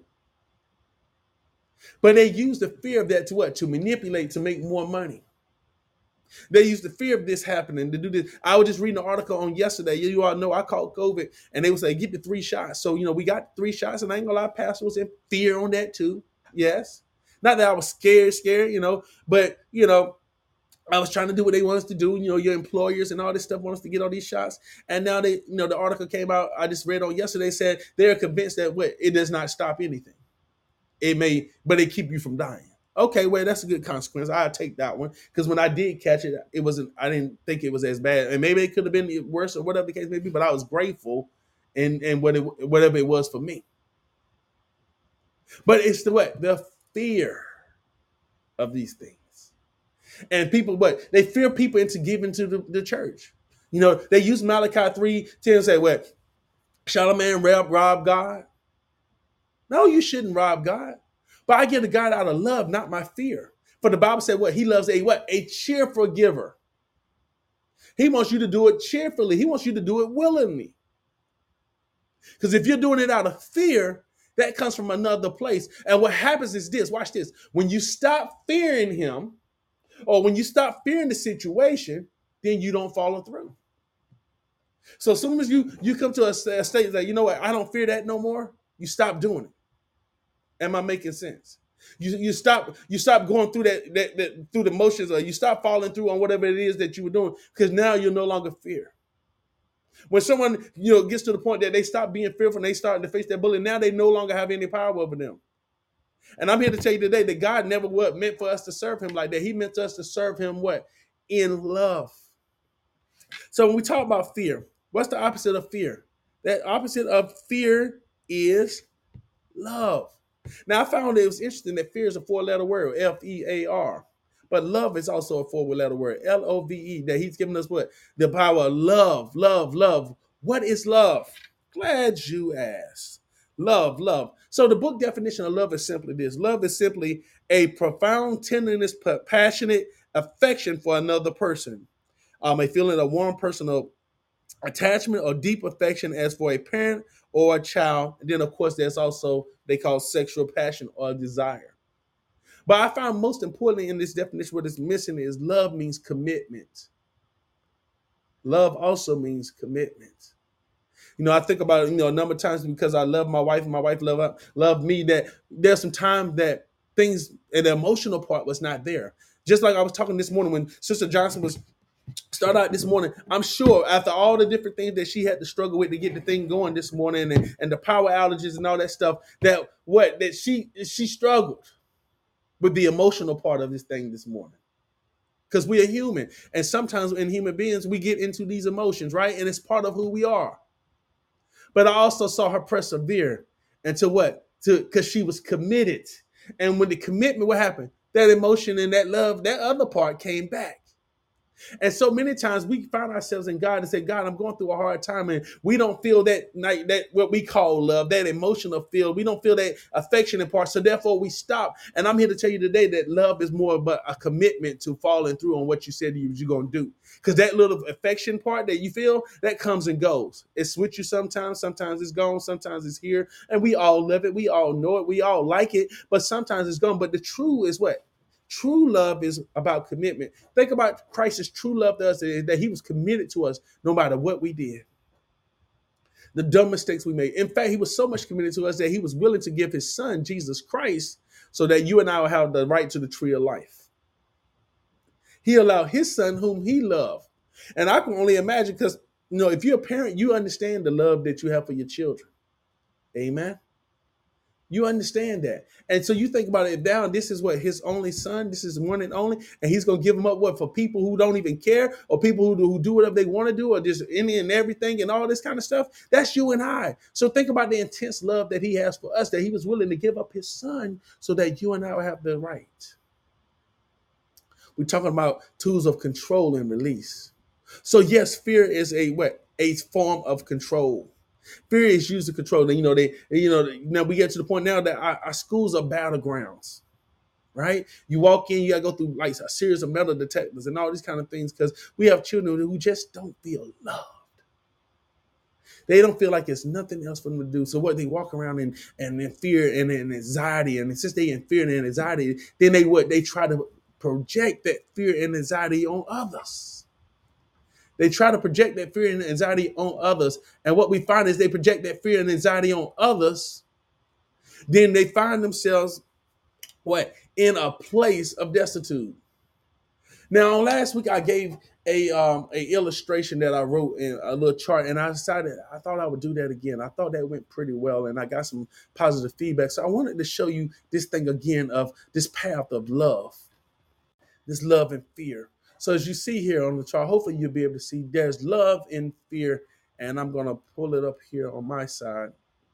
But they use the fear of that to what? To manipulate, to make more money. They use the fear of this happening to do this. I was just reading an article on yesterday. You all know I caught COVID, and they would say, get the three shots. So, you know, we got three shots, and I ain't gonna lie, Pastor was in fear on that too. Yes. Not that I was scared, scared, you know, but, you know, I was trying to do what they want us to do. You know, your employers and all this stuff want us to get all these shots. And now they, you know, the article came out, I just read on yesterday, said they're convinced that what, it does not stop anything. It may, but it keep you from dying. Okay, well, that's a good consequence. I'll take that one. Because when I did catch it, it wasn't, I didn't think it was as bad. And maybe it could have been worse or whatever the case may be, but I was grateful in, in what it, whatever it was for me. But it's the what? The fear of these things. And people, what? They fear people into giving to the, the church. You know, they use Malachi three ten and say, what? Shall a man rob, rob God? No, you shouldn't rob God. But I give to God out of love, not my fear. For the Bible said what? He loves a what? A cheerful giver. He wants you to do it cheerfully. He wants you to do it willingly. Because if you're doing it out of fear, that comes from another place. And what happens is this, watch this. When you stop fearing him, or when you stop fearing the situation, then you don't follow through. So as soon as you, you come to a, a state that, you know what, I don't fear that no more, you stop doing it. Am I making sense? You you stop you stop going through that, that, that through the motions, or you stop following through on whatever it is that you were doing, because now you're no longer fear. When someone, you know, gets to the point that they stop being fearful and they start to face that bully, now they no longer have any power over them. And I'm here to tell you today that God never what meant for us to serve him like that. He meant us to serve him what? In love. So when we talk about fear, what's the opposite of fear? That opposite of fear is love. Now, I found it was interesting that fear is a four-letter word, F E A R. But love is also a four-letter word, L O V E, that he's given us what? The power of love, love, love. What is love? Glad you asked. Love, love. So the book definition of love is simply this. Love is simply a profound tenderness, passionate affection for another person. Um, a feeling of warm personal attachment or deep affection as for a parent or a child. And then, of course, there's also, they call sexual passion or desire. But I found most importantly in this definition, what is missing is love means commitment. Love also means commitment. You know, I think about it, you know, a number of times because I love my wife and my wife love, love me, that there's some time that things, and the emotional part was not there. Just like I was talking this morning when Sister Johnson was start out this morning, I'm sure after all the different things that she had to struggle with to get the thing going this morning, and, and the power outages and all that stuff, that what that she she struggled with the emotional part of this thing this morning. Because we are human. And sometimes in human beings, we get into these emotions, right? And it's part of who we are. But I also saw her persevere into what? To because she was committed. And when the commitment, what happened? That emotion and that love, that other part came back. And so many times we find ourselves in God and say, God, I'm going through a hard time, and we don't feel that like that what we call love, that emotional feel. We don't feel that affectionate part. So therefore we stop. And I'm here to tell you today that love is more about a commitment to following through on what you said you, you're going to do. Because that little affection part that you feel, that comes and goes. It's with you sometimes. Sometimes it's gone. Sometimes it's here. And we all love it. We all know it. We all like it. But sometimes it's gone. But the true is what? True love is about commitment. Think about Christ's true love to us, that he was committed to us no matter what we did. The dumb mistakes we made. In fact, he was so much committed to us that he was willing to give his son, Jesus Christ, so that you and I will have the right to the tree of life. He allowed his son whom he loved. And I can only imagine, because You know, if you're a parent, you understand the love that you have for your children. Amen. You understand that. And so you think about it now, this is what his only son, this is one and only, and he's going to give him up what for people who don't even care or people who do, who do whatever they want to do or just any and everything and all this kind of stuff. That's you and I. So think about the intense love that he has for us, that he was willing to give up his son so that you and I will have the right. We're talking about tools of control and release. So yes, fear is a what? A form of control. Fear is used to control. You know, they, you know, now we get to the point now that our, our schools are battlegrounds, right? You walk in, you gotta go through like a series of metal detectors and all these kind of things because we have children who just don't feel loved. They don't feel like there's nothing else for them to do. So what they walk around in and in fear and in anxiety, and since they in fear and anxiety, then they what they try to project that fear and anxiety on others. They try to project that fear and anxiety on others. And what we find is they project that fear and anxiety on others. Then they find themselves, what? In a place of destitute. Now, last week I gave a um a illustration that I wrote in a little chart, and I decided I thought I would do that again. I thought that went pretty well, and I got some positive feedback. So I wanted to show you this thing again of this path of love, this love and fear. So as you see here on the chart, hopefully you'll be able to see there's love and fear. And I'm going to pull it up here on my side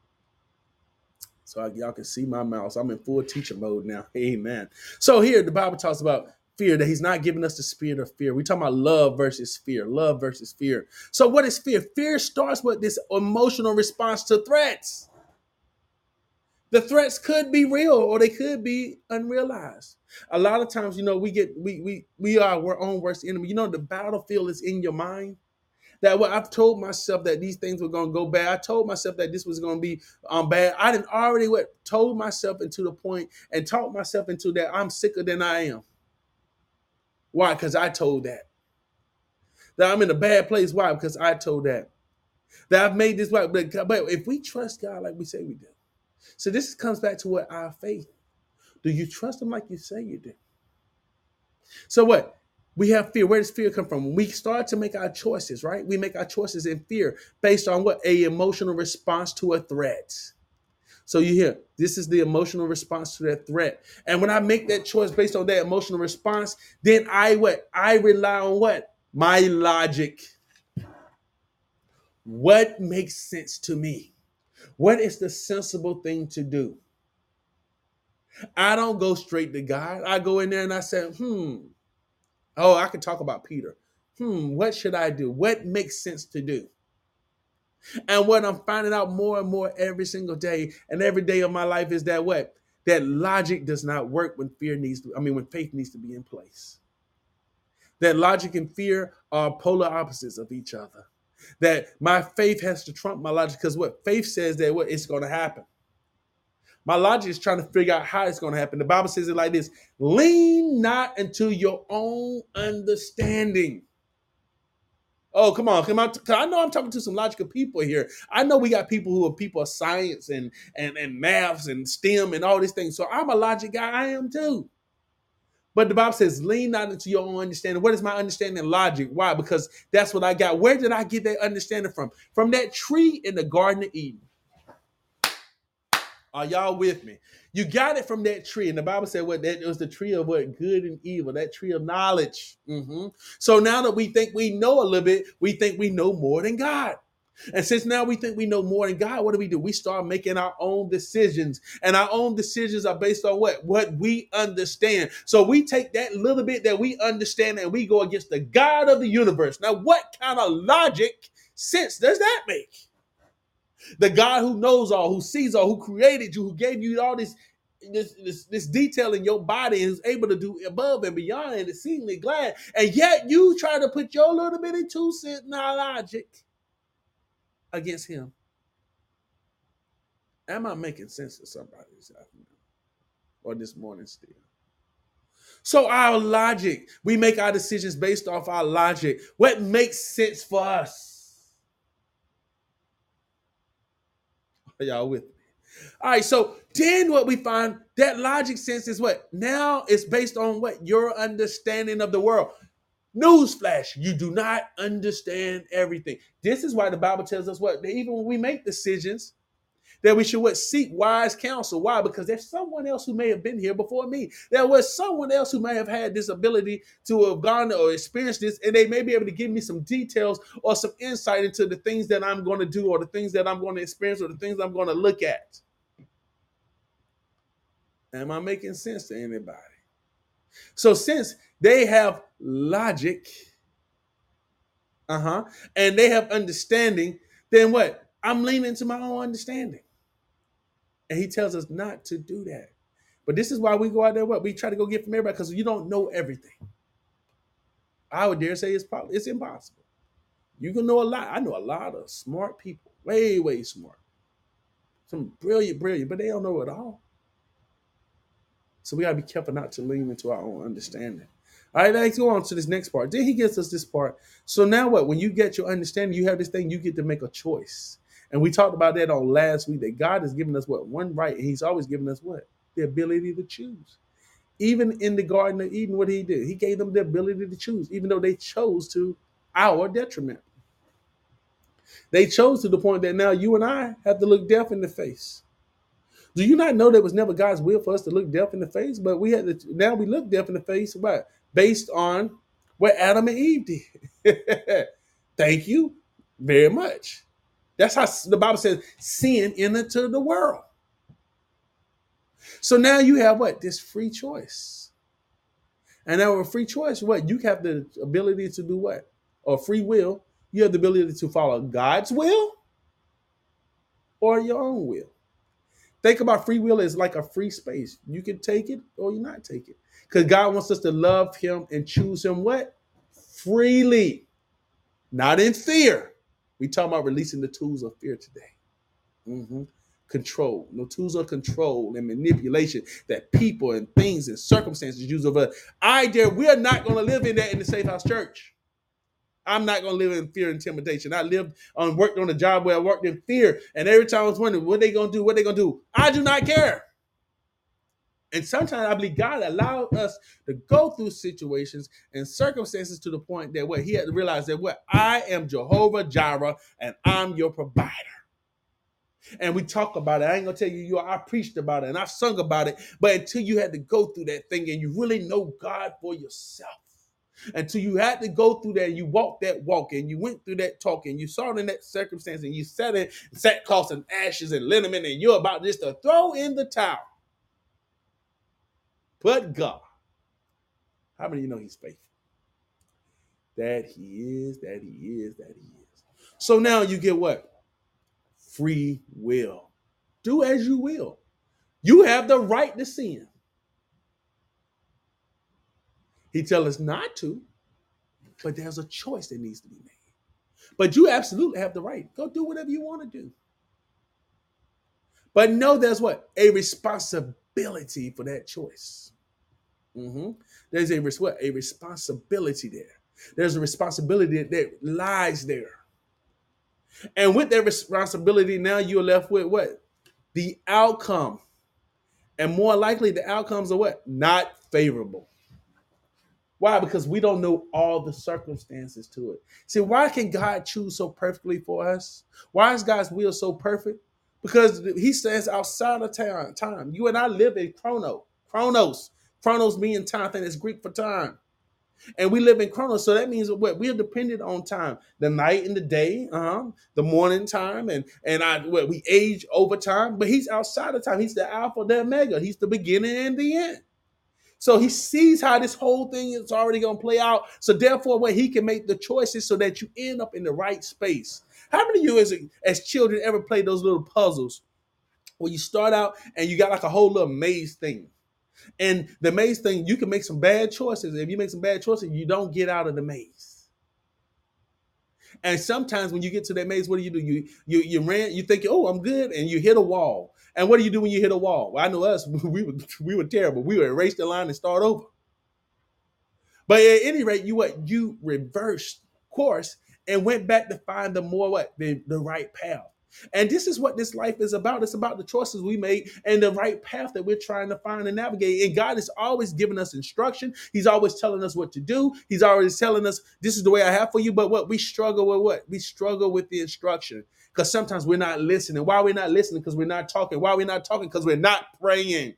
so I, y'all can see my mouse. I'm in full teacher mode now. Amen. So here the Bible talks about fear, that he's not giving us the spirit of fear. We're talking about love versus fear, love versus fear. So what is fear? Fear starts with this emotional response to threats. The threats could be real or they could be unrealized. A lot of times, you know, we get we we we are our own worst enemy. You know, the battlefield is in your mind. That what I've told myself that these things were going to go bad. I told myself that this was going to be um, bad. I didn't already what told myself into the point and taught myself into that I'm sicker than I am. Why? Because I told that. That I'm in a bad place. Why? Because I told that. That I've made this right. But, but if we trust God like we say we do. So this comes back to what our faith. Do you trust him like you say you do? So what? We have fear. Where does fear come from? When we start to make our choices, right? We make our choices in fear based on what? A emotional response to a threat. So you hear, this is the emotional response to that threat. And when I make that choice based on that emotional response, then I what? I rely on what? My logic. What makes sense to me? What is the sensible thing to do? I don't go straight to God. I go in there and I say, hmm, oh, I can talk about Peter. Hmm, what should I do? What makes sense to do? And what I'm finding out more and more every single day and every day of my life is that what? That logic does not work when fear needs to, I mean, when faith needs to be in place. That logic and fear are polar opposites of each other. That my faith has to trump my logic because what faith says that what it's going to happen. My logic is trying to figure out how it's going to happen. The Bible says it like this: lean not into your own understanding. Oh, come on, come on. I know I'm talking to some logical people here. I know we got people who are people of science and, and, and maths and STEM and all these things. So I'm a logic guy. I am too. But the Bible says, lean not into your own understanding. What is my understanding? Logic. Why? Because that's what I got. Where did I get that understanding from? From that tree in the Garden of Eden. Are y'all with me? You got it from that tree. And the Bible said what? That it was the tree of what? Good and evil. That tree of knowledge. Mm-hmm. So now that we think we know a little bit, we think we know more than God. And since now we think we know more than God, what do we do? We start making our own decisions. And our own decisions are based on what? What we understand. So we take that little bit that we understand and we go against the God of the universe. Now, what kind of logic sense does that make? The God who knows all, who sees all, who created you, who gave you all this, this, this, this detail in your body, and is able to do above and beyond and exceedingly glad. And yet you try to put your little bitty two cent logic against him. Am I making sense to somebody this afternoon or this morning still? So our logic, we make our decisions based off our logic. What makes sense for us? Are y'all with me? All right, so then what we find, that logic sense is what? Now it's based on what? Your understanding of the world. Newsflash, you do not understand everything. This is why the Bible tells us what, that even when we make decisions, that we should what, seek wise counsel. Why? Because there's someone else who may have been here before me. There was someone else who may have had this ability to have gone or experienced this, and they may be able to give me some details or some insight into the things that I'm going to do, or the things that I'm going to experience, or the things I'm going to look at. Am I making sense to anybody? So since they have logic, uh-huh, and they have understanding, then what? I'm leaning to my own understanding. And he tells us not to do that. But this is why we go out there, what? We try to go get from everybody, because you don't know everything. I would dare say it's probably it's impossible. You can know a lot. I know a lot of smart people, way, way smart. Some brilliant, brilliant, but they don't know it all. So we gotta be careful not to lean into our own understanding. All right, let's go on to this next part. Then he gives us this part. So now what? When you get your understanding, you have this thing, you get to make a choice. And we talked about that on last week, that God has given us what? One right. And he's always given us what? The ability to choose. Even in the Garden of Eden, what he did? He gave them the ability to choose, even though they chose to our detriment. They chose to the point that now you and I have to look death in the face. Do you not know that it was never God's will for us to look death in the face? But we had to, now we look death in the face, what? Based on what Adam and Eve did. Thank you very much. That's how the Bible says sin entered into the world. So now you have what? This free choice. And now with free choice, what? You have the ability to do what? Or free will. You have the ability to follow God's will or your own will. Think about free will as like a free space. You can take it or you not take it. Because God wants us to love him and choose him what? Freely. Not in fear. We talk about releasing the tools of fear today. Mm-hmm. Control. No tools of control and manipulation that people and things and circumstances use over us. I dare, we are not going to live in that in the Safe House Church. I'm not going to live in fear and intimidation. I lived on, worked on a job where I worked in fear. And every time I was wondering, what they going to do? What they going to do? I do not care. And sometimes I believe God allowed us to go through situations and circumstances to the point that what he had to realize that what I am Jehovah Jireh and I'm your provider. And we talk about it. I ain't gonna tell you, you I preached about it and I sung about it, but until you had to go through that thing and you really know God for yourself, until you had to go through that, you walked that walk and you went through that talk and you saw it in that circumstance and you sat in sackcloth and ashes and liniment and you're about just to throw in the towel. But God, how many of you know he's faithful? That he is, that he is, that he is. So now you get what? Free will. Do as you will. You have the right to sin. He tells us not to, but there's a choice that needs to be made. But you absolutely have the right. Go do whatever you want to do. But know there's what? A responsibility for that choice. Mm-hmm. There's a, what? A responsibility there. There's a responsibility that, that lies there. And with that responsibility, now you're left with what? The outcome. And more likely, the outcomes are what? Not favorable. Why? Because we don't know all the circumstances to it. See, why can God choose so perfectly for us? Why is God's will so perfect? Because he says outside of time. You and I live in chrono. Chronos. Chronos meaning time. I think it's Greek for time. And we live in chronos. So that means what? We're dependent on time. The night and the day, uh-huh, the morning time. And, and I, what, we age over time. But he's outside of time. He's the Alpha, the Omega. He's the beginning and the end. So he sees how this whole thing is already going to play out. So therefore, what he can make the choices so that you end up in the right space. How many of you as, as children ever played those little puzzles where you start out and you got like a whole little maze thing? And the maze thing, you can make some bad choices. If you make some bad choices, you don't get out of the maze. And sometimes when you get to that maze, what do you do? You you you ran, you think, oh, I'm good, and you hit a wall. And what do you do when you hit a wall? Well, I know us, we were we were terrible. We would erase the line and start over. But at any rate, you what you reversed course and went back to find the more what the, the right path. And this is what this life is about. It's about the choices we make and the right path that we're trying to find and navigate. And God is always giving us instruction. He's always telling us what to do. He's always telling us, this is the way I have for you. But what we struggle with what? We struggle with the instruction because sometimes we're not listening. Why are we not listening? Because we're not talking. Why are we not talking? Because we're not praying.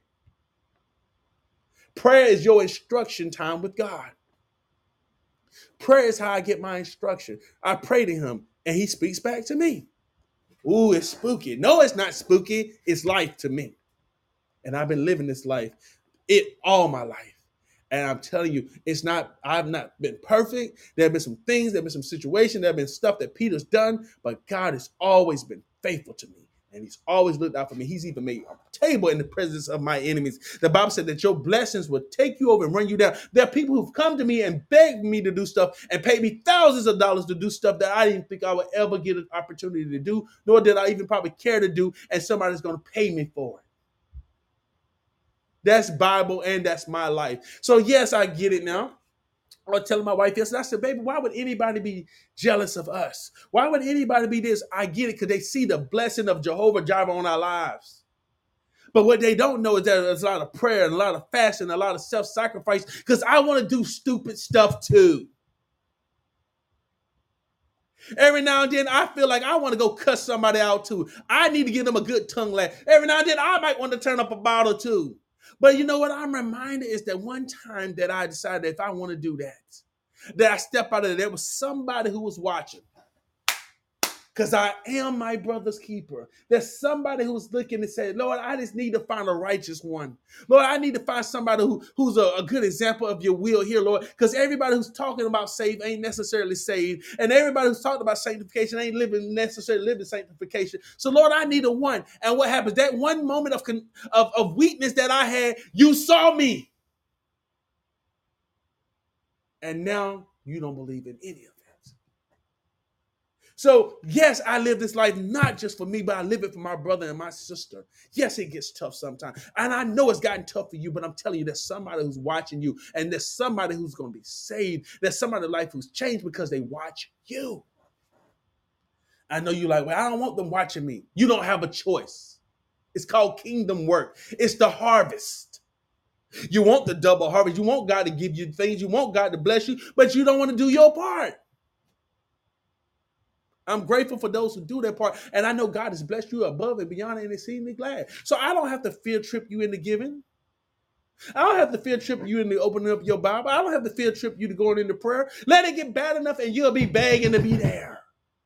Prayer is your instruction time with God. Prayer is how I get my instruction. I pray to him and he speaks back to me. Ooh, it's spooky. No, it's not spooky. It's life to me. And I've been living this life it all my life. And I'm telling you, it's not, I've not been perfect. There have been some things, there have been some situations, there have been stuff that Peter's done, but God has always been faithful to me. And he's always looked out for me. He's even made a table in the presence of my enemies. The Bible said that your blessings will take you over and run you down. There are people who've come to me and begged me to do stuff and paid me thousands of dollars to do stuff that I didn't think I would ever get an opportunity to do, nor did I even probably care to do, and somebody's going to pay me for it. That's Bible and that's my life. So yes, I get it now. I was telling my wife yesterday, I said, baby, why would anybody be jealous of us? Why would anybody be this? I get it because they see the blessing of Jehovah Jireh on our lives. But what they don't know is that there's a lot of prayer and a lot of fasting, a lot of self-sacrifice because I want to do stupid stuff too. Every now and then, I feel like I want to go cuss somebody out too. I need to give them a good tongue lash. Every now and then, I might want to turn up a bottle too. But you know what I'm reminded is that one time that I decided if I want to do that, that I step out of it, there was somebody who was watching. Because I am my brother's keeper. There's somebody who's looking and saying, Lord, I just need to find a righteous one. Lord, I need to find somebody who, who's a, a good example of your will here, Lord. Because everybody who's talking about saved ain't necessarily saved. And everybody who's talking about sanctification ain't living necessarily living sanctification. So, Lord, I need a one. And what happens? That one moment of, of, of weakness that I had, you saw me. And now you don't believe in any of it. So, yes, I live this life not just for me, but I live it for my brother and my sister. Yes, it gets tough sometimes. And I know it's gotten tough for you, but I'm telling you, there's somebody who's watching you, and there's somebody who's going to be saved. There's somebody's life who's changed because they watch you. I know you're like, well, I don't want them watching me. You don't have a choice. It's called kingdom work. It's the harvest. You want the double harvest. You want God to give you things. You want God to bless you, but you don't want to do your part. I'm grateful for those who do their part. And I know God has blessed you above and beyond and exceedingly glad. So I don't have to field trip you into giving. I don't have to field trip you into opening up your Bible. I don't have to field trip you to going into prayer. Let it get bad enough and you'll be begging to be there.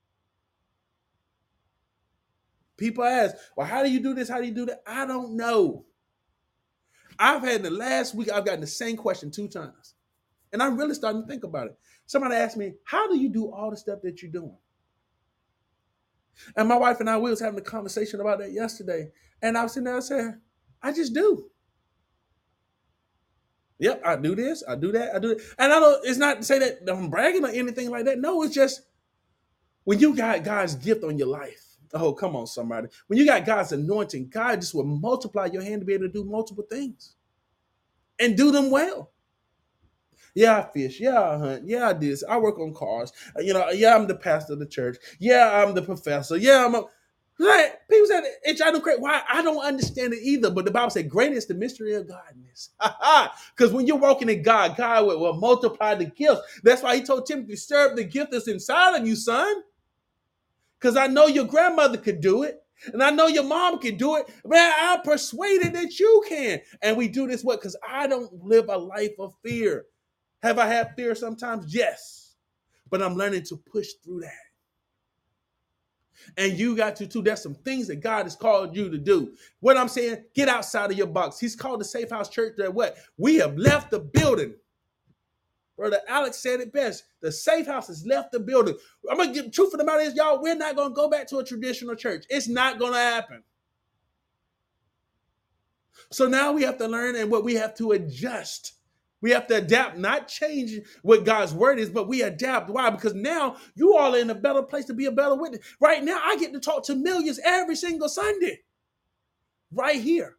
People ask, well, how do you do this? How do you do that? I don't know. I've had the last week, I've gotten the same question two times. And I'm really starting to think about it. Somebody asked me, how do you do all the stuff that you're doing? And my wife and I, we was having a conversation about that yesterday. And I was sitting there and saying, I just do. Yep, I do this, I do that, I do it. And I don't, it's not to say that I'm bragging or anything like that. No, it's just when you got God's gift on your life. Oh, come on, somebody. When you got God's anointing, God just will multiply your hand to be able to do multiple things and do them well. Yeah, I fish. Yeah, I hunt. Yeah, I do this. I work on cars. You know, yeah, I'm the pastor of the church. Yeah, I'm the professor. Yeah, I'm a... Like, people say, it's I don't create. Why? I don't understand it either. But the Bible said, great is the mystery of godness. Because when you're walking in God, God will, will multiply the gifts. That's why he told Timothy, serve the gift that's inside of you, son. Because I know your grandmother could do it. And I know your mom can do it. Man, I'm persuaded that you can. And we do this what? Because I don't live a life of fear. Have I had fear sometimes? Yes. But I'm learning to push through that. And you got to too. There's some things that God has called you to do. What I'm saying, get outside of your box. He's called the Safe House Church that what? We have left the building. Brother Alex said it best. The Safe House has left the building. I'm going to give the truth of the matter is, y'all, we're not going to go back to a traditional church. It's not going to happen. So now we have to learn and what we have to adjust. We have to adapt, not change what God's word is, but we adapt. Why? Because now you all are in a better place to be a better witness. Right now, I get to talk to millions every single Sunday. Right here.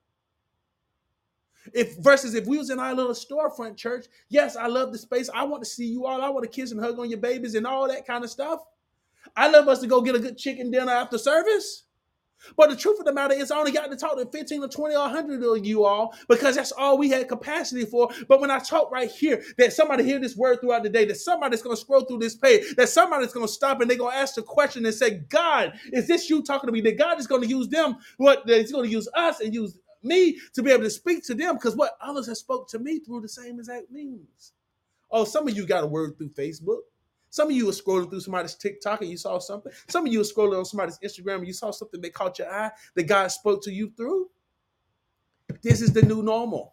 If versus if we was in our little storefront church, yes, I love the space. I want to see you all. I want to kiss and hug on your babies and all that kind of stuff. I love us to go get a good chicken dinner after service. But the truth of the matter is I only got to talk to fifteen or twenty or one hundred of you all because that's all we had capacity for. But when I talk right here, that somebody hear this word throughout the day, that somebody's going to scroll through this page, that somebody's going to stop and they're going to ask the question and say, God, is this you talking to me? That God is going to use them, what that He's going to use us and use me to be able to speak to them because what others have spoke to me through the same exact means. Oh, some of you got a word through Facebook. Some of you were scrolling through somebody's TikTok and you saw something. Some of you were scrolling on somebody's Instagram and you saw something that caught your eye that God spoke to you through. This is the new normal.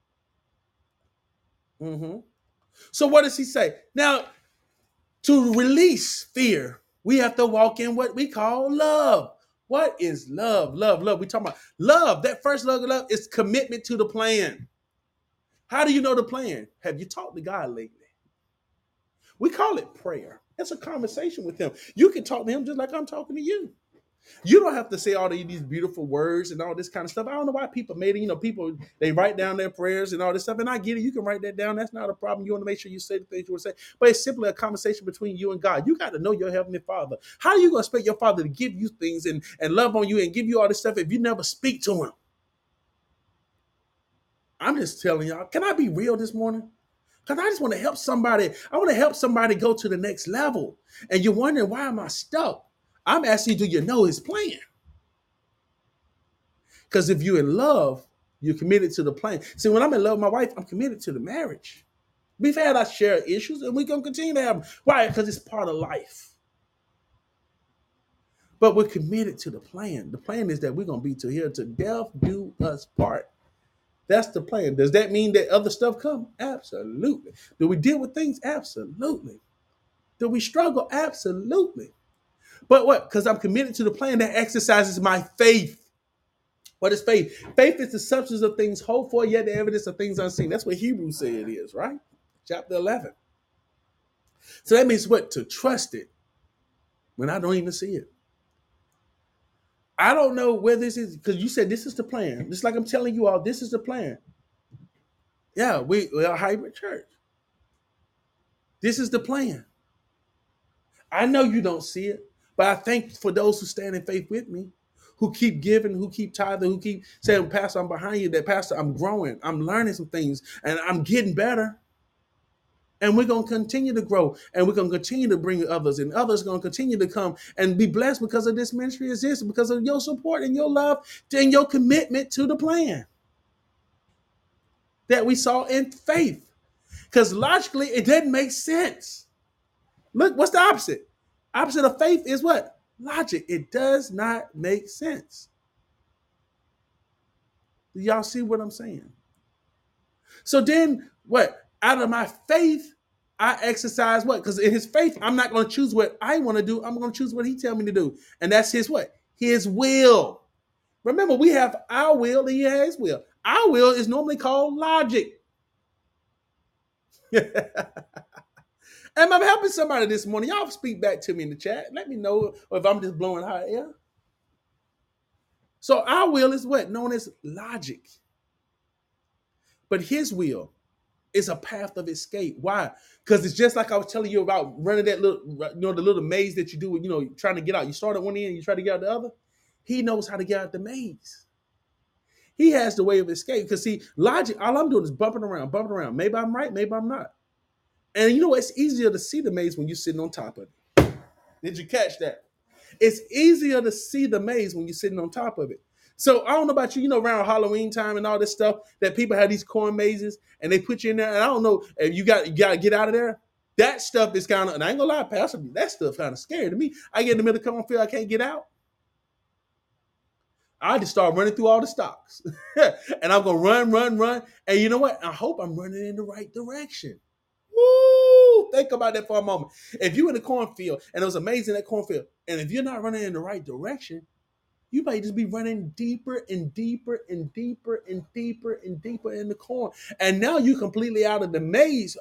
Mm-hmm. So what does he say? Now, to release fear, we have to walk in what we call love. What is love? Love, love. We talking about love. That first love, love is commitment to the plan. How do you know the plan? Have you talked to God lately? We call it prayer. It's a conversation with him. You can talk to him just like I'm talking to you. You don't have to say all these beautiful words and all this kind of stuff. I don't know why people made it. You know, people, they write down their prayers and all this stuff. And I get it. You can write that down. That's not a problem. You want to make sure you say the things you want to say. But it's simply a conversation between you and God. You got to know your Heavenly Father. How are you going to expect your Father to give you things and, and love on you and give you all this stuff if you never speak to him? I'm just telling y'all. Can I be real this morning? Because I just want to help somebody. I want to help somebody go to the next level. And you're wondering, why am I stuck? I'm asking you, do you know his plan? Because if you're in love, you're committed to the plan. See, when I'm in love with my wife, I'm committed to the marriage. We've had our share of issues, and we're going to continue to have them. Why? Because it's part of life. But we're committed to the plan. The plan is that we're going to be to here to death do us part. That's the plan. Does that mean that other stuff come? Absolutely. Do we deal with things? Absolutely. Do we struggle? Absolutely. But what? Because I'm committed to the plan that exercises my faith. What is faith? Faith is the substance of things hoped for, yet the evidence of things unseen. That's what Hebrews say it is, right? Chapter eleven. So that means what? To trust it when I don't even see it. I don't know where this is, because you said this is the plan. Just like I'm telling you all, this is the plan. Yeah, we, we're a hybrid church. This is the plan. I know you don't see it, but I thank for those who stand in faith with me, who keep giving, who keep tithing, who keep saying, Pastor, I'm behind you. That Pastor, I'm growing. I'm learning some things, and I'm getting better. And we're going to continue to grow, and we're going to continue to bring others, and others are going to continue to come and be blessed because of this ministry exists, because of your support and your love and your commitment to the plan that we saw in faith. Because logically, it doesn't make sense. Look, what's the opposite? Opposite of faith is what? Logic. It does not make sense. Do y'all see what I'm saying? So then what? Out of my faith, I exercise what? Because in his faith, I'm not going to choose what I want to do. I'm going to choose what he tell me to do. And that's his what? His will. Remember, we have our will and he has his will. Our will is normally called logic. And I'm helping somebody this morning. Y'all speak back to me in the chat. Let me know if I'm just blowing hot air. So our will is what? Known as logic. But his will is a path of escape. Why? Because it's just like I was telling you about running that little, you know, the little maze that you do, you know, trying to get out. You start at one end, you try to get out the other. He knows how to get out the maze. He has the way of escape. Because see, logic, all I'm doing is bumping around, bumping around. Maybe I'm right, maybe I'm not. And you know, it's easier to see the maze when you're sitting on top of it. Did you catch that? It's easier to see the maze when you're sitting on top of it. So I don't know about you, you know, around Halloween time and all this stuff, that people have these corn mazes and they put you in there. And I don't know if you got you got to get out of there. That stuff is kind of, and I ain't gonna lie, Pastor, that stuff kind of scary to me. I get in the middle of the cornfield, I can't get out. I just start running through all the stocks. And I'm gonna run, run, run. And you know what? I hope I'm running in the right direction. Woo! Think about that for a moment. If you're in the cornfield and it was amazing that cornfield, and if you're not running in the right direction, you might just be running deeper and deeper and deeper and deeper and deeper in the corn. And now you're completely out of the maze.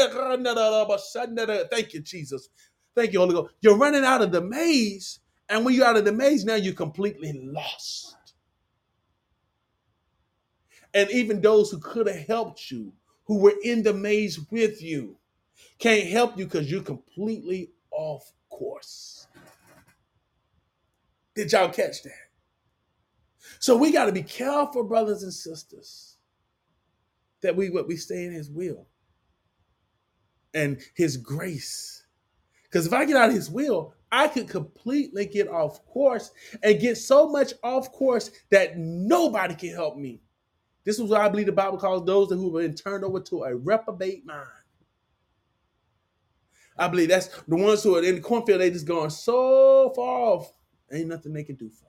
Thank you, Jesus. Thank you, Holy Ghost. You're running out of the maze. And when you're out of the maze, now you're completely lost. And even those who could have helped you, who were in the maze with you, can't help you because you're completely off course. Did y'all catch that? So we got to be careful, brothers and sisters, that we what we stay in his will and his grace. Because if I get out of his will, I could completely get off course and get so much off course that nobody can help me. This is what I believe the Bible calls those who have been turned over to a reprobate mind. I believe that's the ones who are in the cornfield, they just going so far off, ain't nothing they can do for them.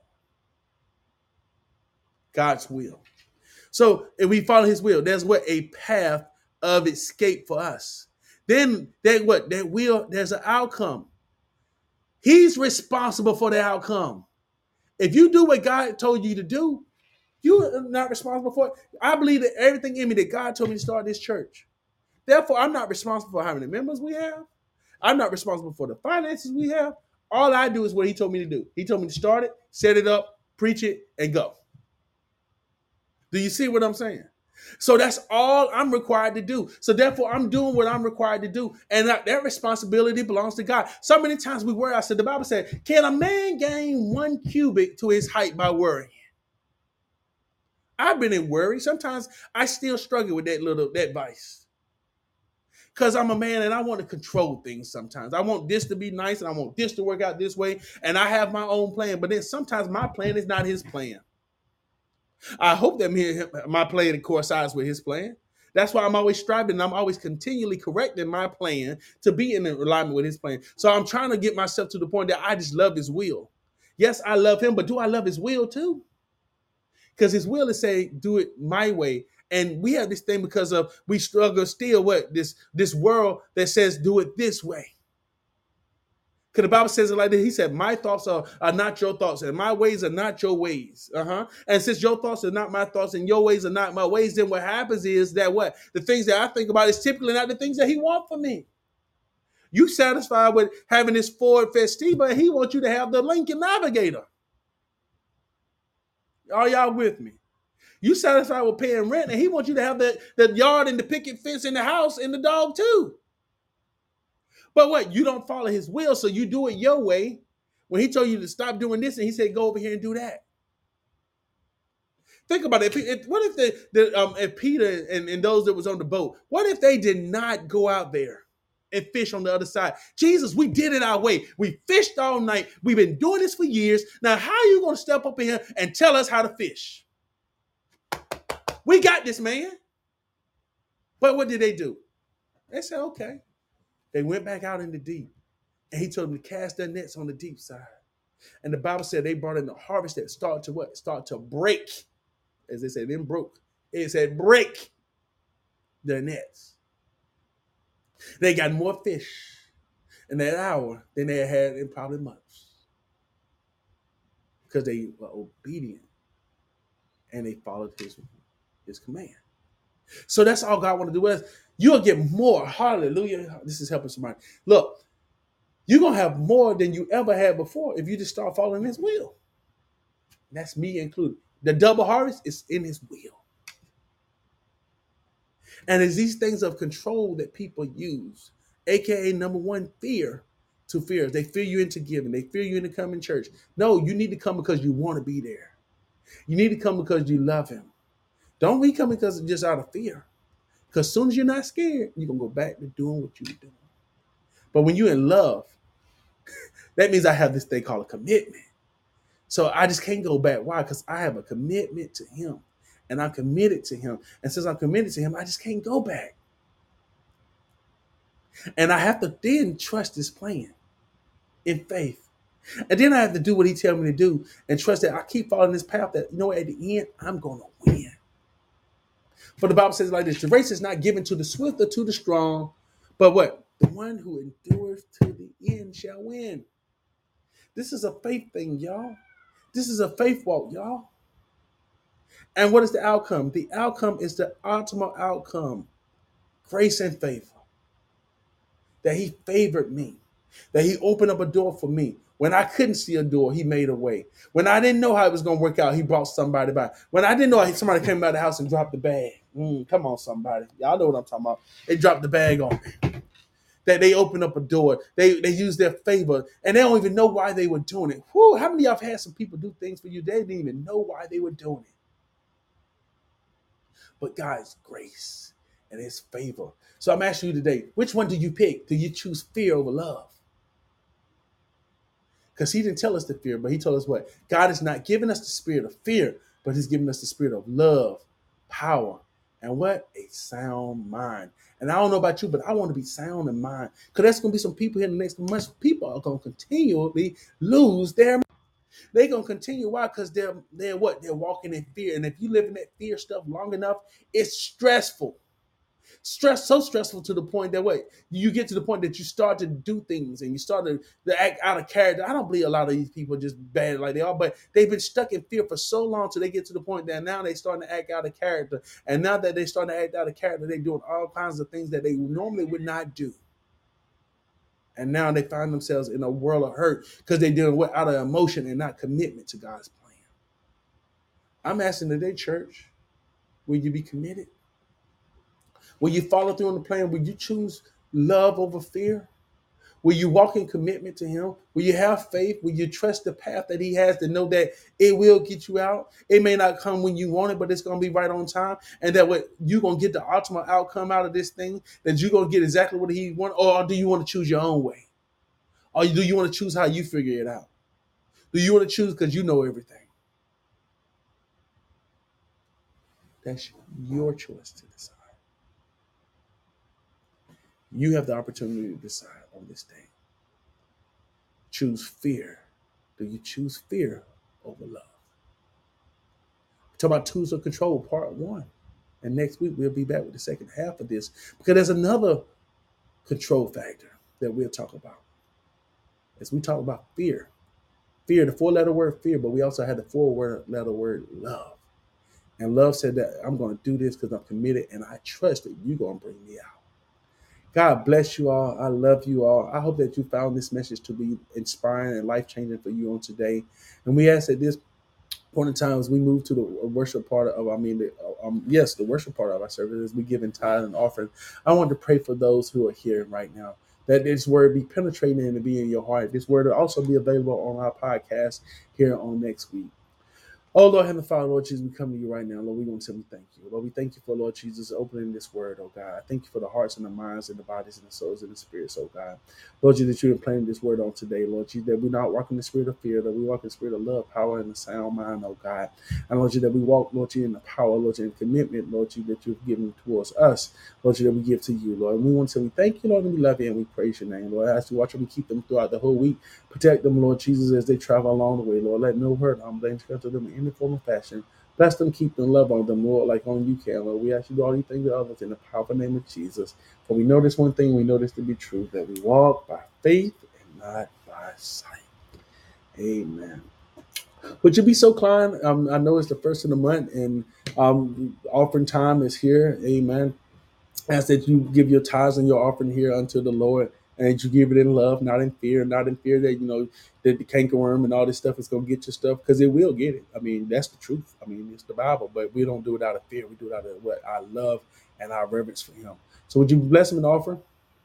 God's will. So if we follow his will, there's what a path of escape for us. Then that what that will, there's an outcome. He's responsible for the outcome. If you do what God told you to do, you're not responsible for it. I believe that everything in me that God told me to start this church. Therefore, I'm not responsible for how many members we have. I'm not responsible for the finances we have. All I do is what he told me to do. He told me to start it, set it up, preach it, and go. Do you see what I'm saying? So that's all I'm required to do. So therefore, I'm doing what I'm required to do. And that, that responsibility belongs to God. So many times we worry. I said, the Bible said, can a man gain one cubit to his height by worrying? I've been in worry. Sometimes I still struggle with that little, that vice. Because I'm a man and I want to control things sometimes. I want this to be nice and I want this to work out this way. And I have my own plan. But then sometimes my plan is not his plan. I hope that me, my plan coincides with his plan. That's why I'm always striving and I'm always continually correcting my plan to be in alignment with his plan. So I'm trying to get myself to the point that I just love his will. Yes, I love him, but do I love his will too? Because his will is say, do it my way. And we have this thing because of we struggle still what this, this world that says do it this way. Because the Bible says it like this. He said, my thoughts are, are not your thoughts, and my ways are not your ways. Uh-huh. And since your thoughts are not my thoughts, and your ways are not my ways, then what happens is that what? The things that I think about is typically not the things that he wants for me. You satisfied with having this Ford Festiva, and he wants you to have the Lincoln Navigator. Are y'all with me? You satisfied with paying rent, and he wants you to have the, the yard and the picket fence in the house and the dog too. But what? You don't follow his will, so you do it your way. When he told you to stop doing this, and he said, go over here and do that. Think about it. If, if, what if the, the um, if Peter and, and those that was on the boat, what if they did not go out there and fish on the other side? Jesus, we did it our way. We fished all night. We've been doing this for years. Now, how are you going to step up in here and tell us how to fish? We got this, man. But what did they do? They said, okay. They went back out in the deep. And he told them to cast their nets on the deep side. And the Bible said they brought in the harvest that started to what? Start to break. As they said, then broke. It said break their nets. They got more fish in that hour than they had in probably months. Because they were obedient. And they followed his, his command. So that's all God want to do with us. You'll get more. Hallelujah. This is helping somebody. Look, you're going to have more than you ever had before if you just start following his will. That's me included. The double harvest is in his will. And it's these things of control that people use, a k a number one, fear to fear. They fear you into giving. They fear you into coming to church. No, you need to come because you want to be there. You need to come because you love him. Don't be coming because just out of fear. Because as soon as you're not scared, you're going to go back to doing what you were doing. But when you're in love, that means I have this thing called a commitment. So I just can't go back. Why? Because I have a commitment to him. And I'm committed to him. And since I'm committed to him, I just can't go back. And I have to then trust his plan in faith. And then I have to do what he tells me to do and trust that I keep following this path that, you know, at the end, I'm going to win. For the Bible says like this, the race is not given to the swift or to the strong, but what? The one who endures to the end shall win. This is a faith thing, y'all. This is a faith walk, y'all. And what is the outcome? The outcome is the ultimate outcome. Grace and favor. That he favored me. That he opened up a door for me. When I couldn't see a door, he made a way. When I didn't know how it was going to work out, he brought somebody by. When I didn't know somebody came by the house and dropped the bag. Mm, come on, somebody. Y'all know what I'm talking about. They dropped the bag on me. that they open up a door, they they use their favor, and they don't even know why they were doing it. Whew, how many of y'all have had some people do things for you? They didn't even know why they were doing it. But God's grace and his favor. So I'm asking you today, which one do you pick? Do you choose fear over love? Because he didn't tell us to fear, but he told us what? God has not given us the spirit of fear, but he's given us the spirit of love, power, and what? A sound mind. And I don't know about you, but I want to be sound in mind. Because there's going to be some people here in the next months. People are going to continually lose their mind. They're going to continue. Why? Because they're, they're what? They're walking in fear. And if you live in that fear stuff long enough, it's stressful. Stress, so stressful to the point that what you get to the point that you start to do things and you start to, to act out of character. I don't believe a lot of these people are just bad like they are, but they've been stuck in fear for so long till they get to the point that now they starting to act out of character. And now that they starting to act out of character, they're doing all kinds of things that they normally would not do. And now they find themselves in a world of hurt because they're dealing with out of emotion and not commitment to God's plan. I'm asking today, church, will you be committed? Will you follow through on the plan? Will you choose love over fear? Will you walk in commitment to him? Will you have faith? Will you trust the path that he has to know that it will get you out? It may not come when you want it, but it's going to be right on time. And that what you're going to get the ultimate outcome out of this thing, that you're going to get exactly what he wants? Or do you want to choose your own way? Or do you want to choose how you figure it out? Do you want to choose because you know everything? That's your choice to decide. You have the opportunity to decide on this day. Choose fear. Do you choose fear over love? Talk about tools of control, part one. And next week we'll be back with the second half of this because there's another control factor that we'll talk about. As we talk about fear. Fear, the four-letter word fear, but we also had the four-letter word love. And love said that I'm going to do this because I'm committed and I trust that you're going to bring me out. God bless you all. I love you all. I hope that you found this message to be inspiring and life-changing for you on today. And we ask that this point in time as we move to the worship part of, I mean, the, um, yes, the worship part of our service as we give in tithe and offering. I want to pray for those who are here right now, that this word be penetrating and be in your heart. This word will also be available on our podcast here on next week. Oh, Lord, Heavenly Father, Lord Jesus, we come to you right now. Lord, we want to say we thank you. Lord, we thank you for, Lord Jesus, opening this word, oh God. Thank you for the hearts and the minds and the bodies and the souls and the spirits, oh God. Lord Jesus, that you are planting this word on today, Lord Jesus, that we not walk in the spirit of fear, that we walk in the spirit of love, power, and the sound mind, oh God. And Lord Jesus, that we walk, Lord Jesus, in the power, Lord Jesus, in commitment, Lord Jesus, that you've given towards us, Lord Jesus, that we give to you, Lord. And we want to say we thank you, Lord, and we love you and we praise your name, Lord. I ask you, watch them, keep them throughout the whole week. Protect them, Lord Jesus, as they travel along the way, Lord. Let no hurt, harm, danger come to them in any form or fashion. Bless them, keep them, love on them, Lord, like only you can, Lord. We ask you to do all these things to others in the powerful name of Jesus. For we know this one thing, we know this to be true, that we walk by faith and not by sight. Amen. Would you be so kind? Um, I know it's the first of the month, and um, offering time is here. Amen. Ask that you give your tithes and your offering here unto the Lord, and that you give it in love, not in fear, not in fear that, you know, that the cankerworm and all this stuff is going to get your stuff, because it will get it. I mean, that's the truth. I mean, it's the Bible, but we don't do it out of fear. We do it out of what? Our love and our reverence for him. So would you bless him and offer?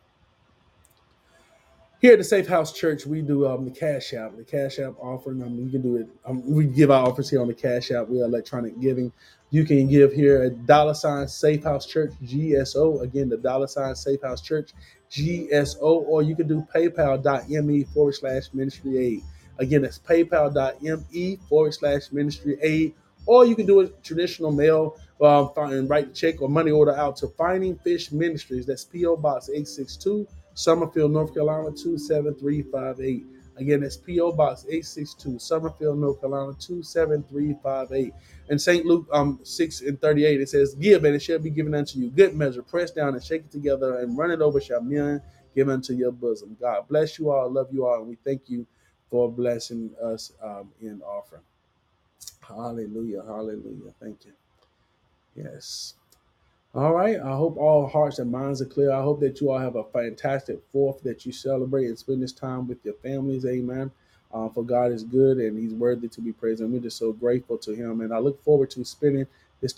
Here at the Safe House Church, we do um, the Cash App. The Cash App offering, I mean, we can do it. Um, we give our offers here on the Cash App. We are electronic giving. You can give here at dollar sign Safe House Church G S O. Again, the dollar sign Safe House Church G S O. Or you can do PayPal.me forward slash Ministry Aid. Again, that's PayPal.me forward slash Ministry Aid. Or you can do a traditional mail um, and write the check or money order out to Finding Fish Ministries. That's P O Box eight six two. Summerfield, North Carolina, two seven three five eight. Again, that's P O Box eight six two, Summerfield, North Carolina, two seven three five eight. In Saint Luke um, six and thirty-eight, it says, give, and it shall be given unto you. Good measure, pressed down and shake it together and run it over shall men give unto your bosom. God bless you all, love you all, and we thank you for blessing us um, in offering. Hallelujah, hallelujah. Thank you. Yes. All right. I hope all hearts and minds are clear. I hope that you all have a fantastic fourth, that you celebrate and spend this time with your families. Amen. Uh, for God is good and he's worthy to be praised. And we're just so grateful to him. And I look forward to spending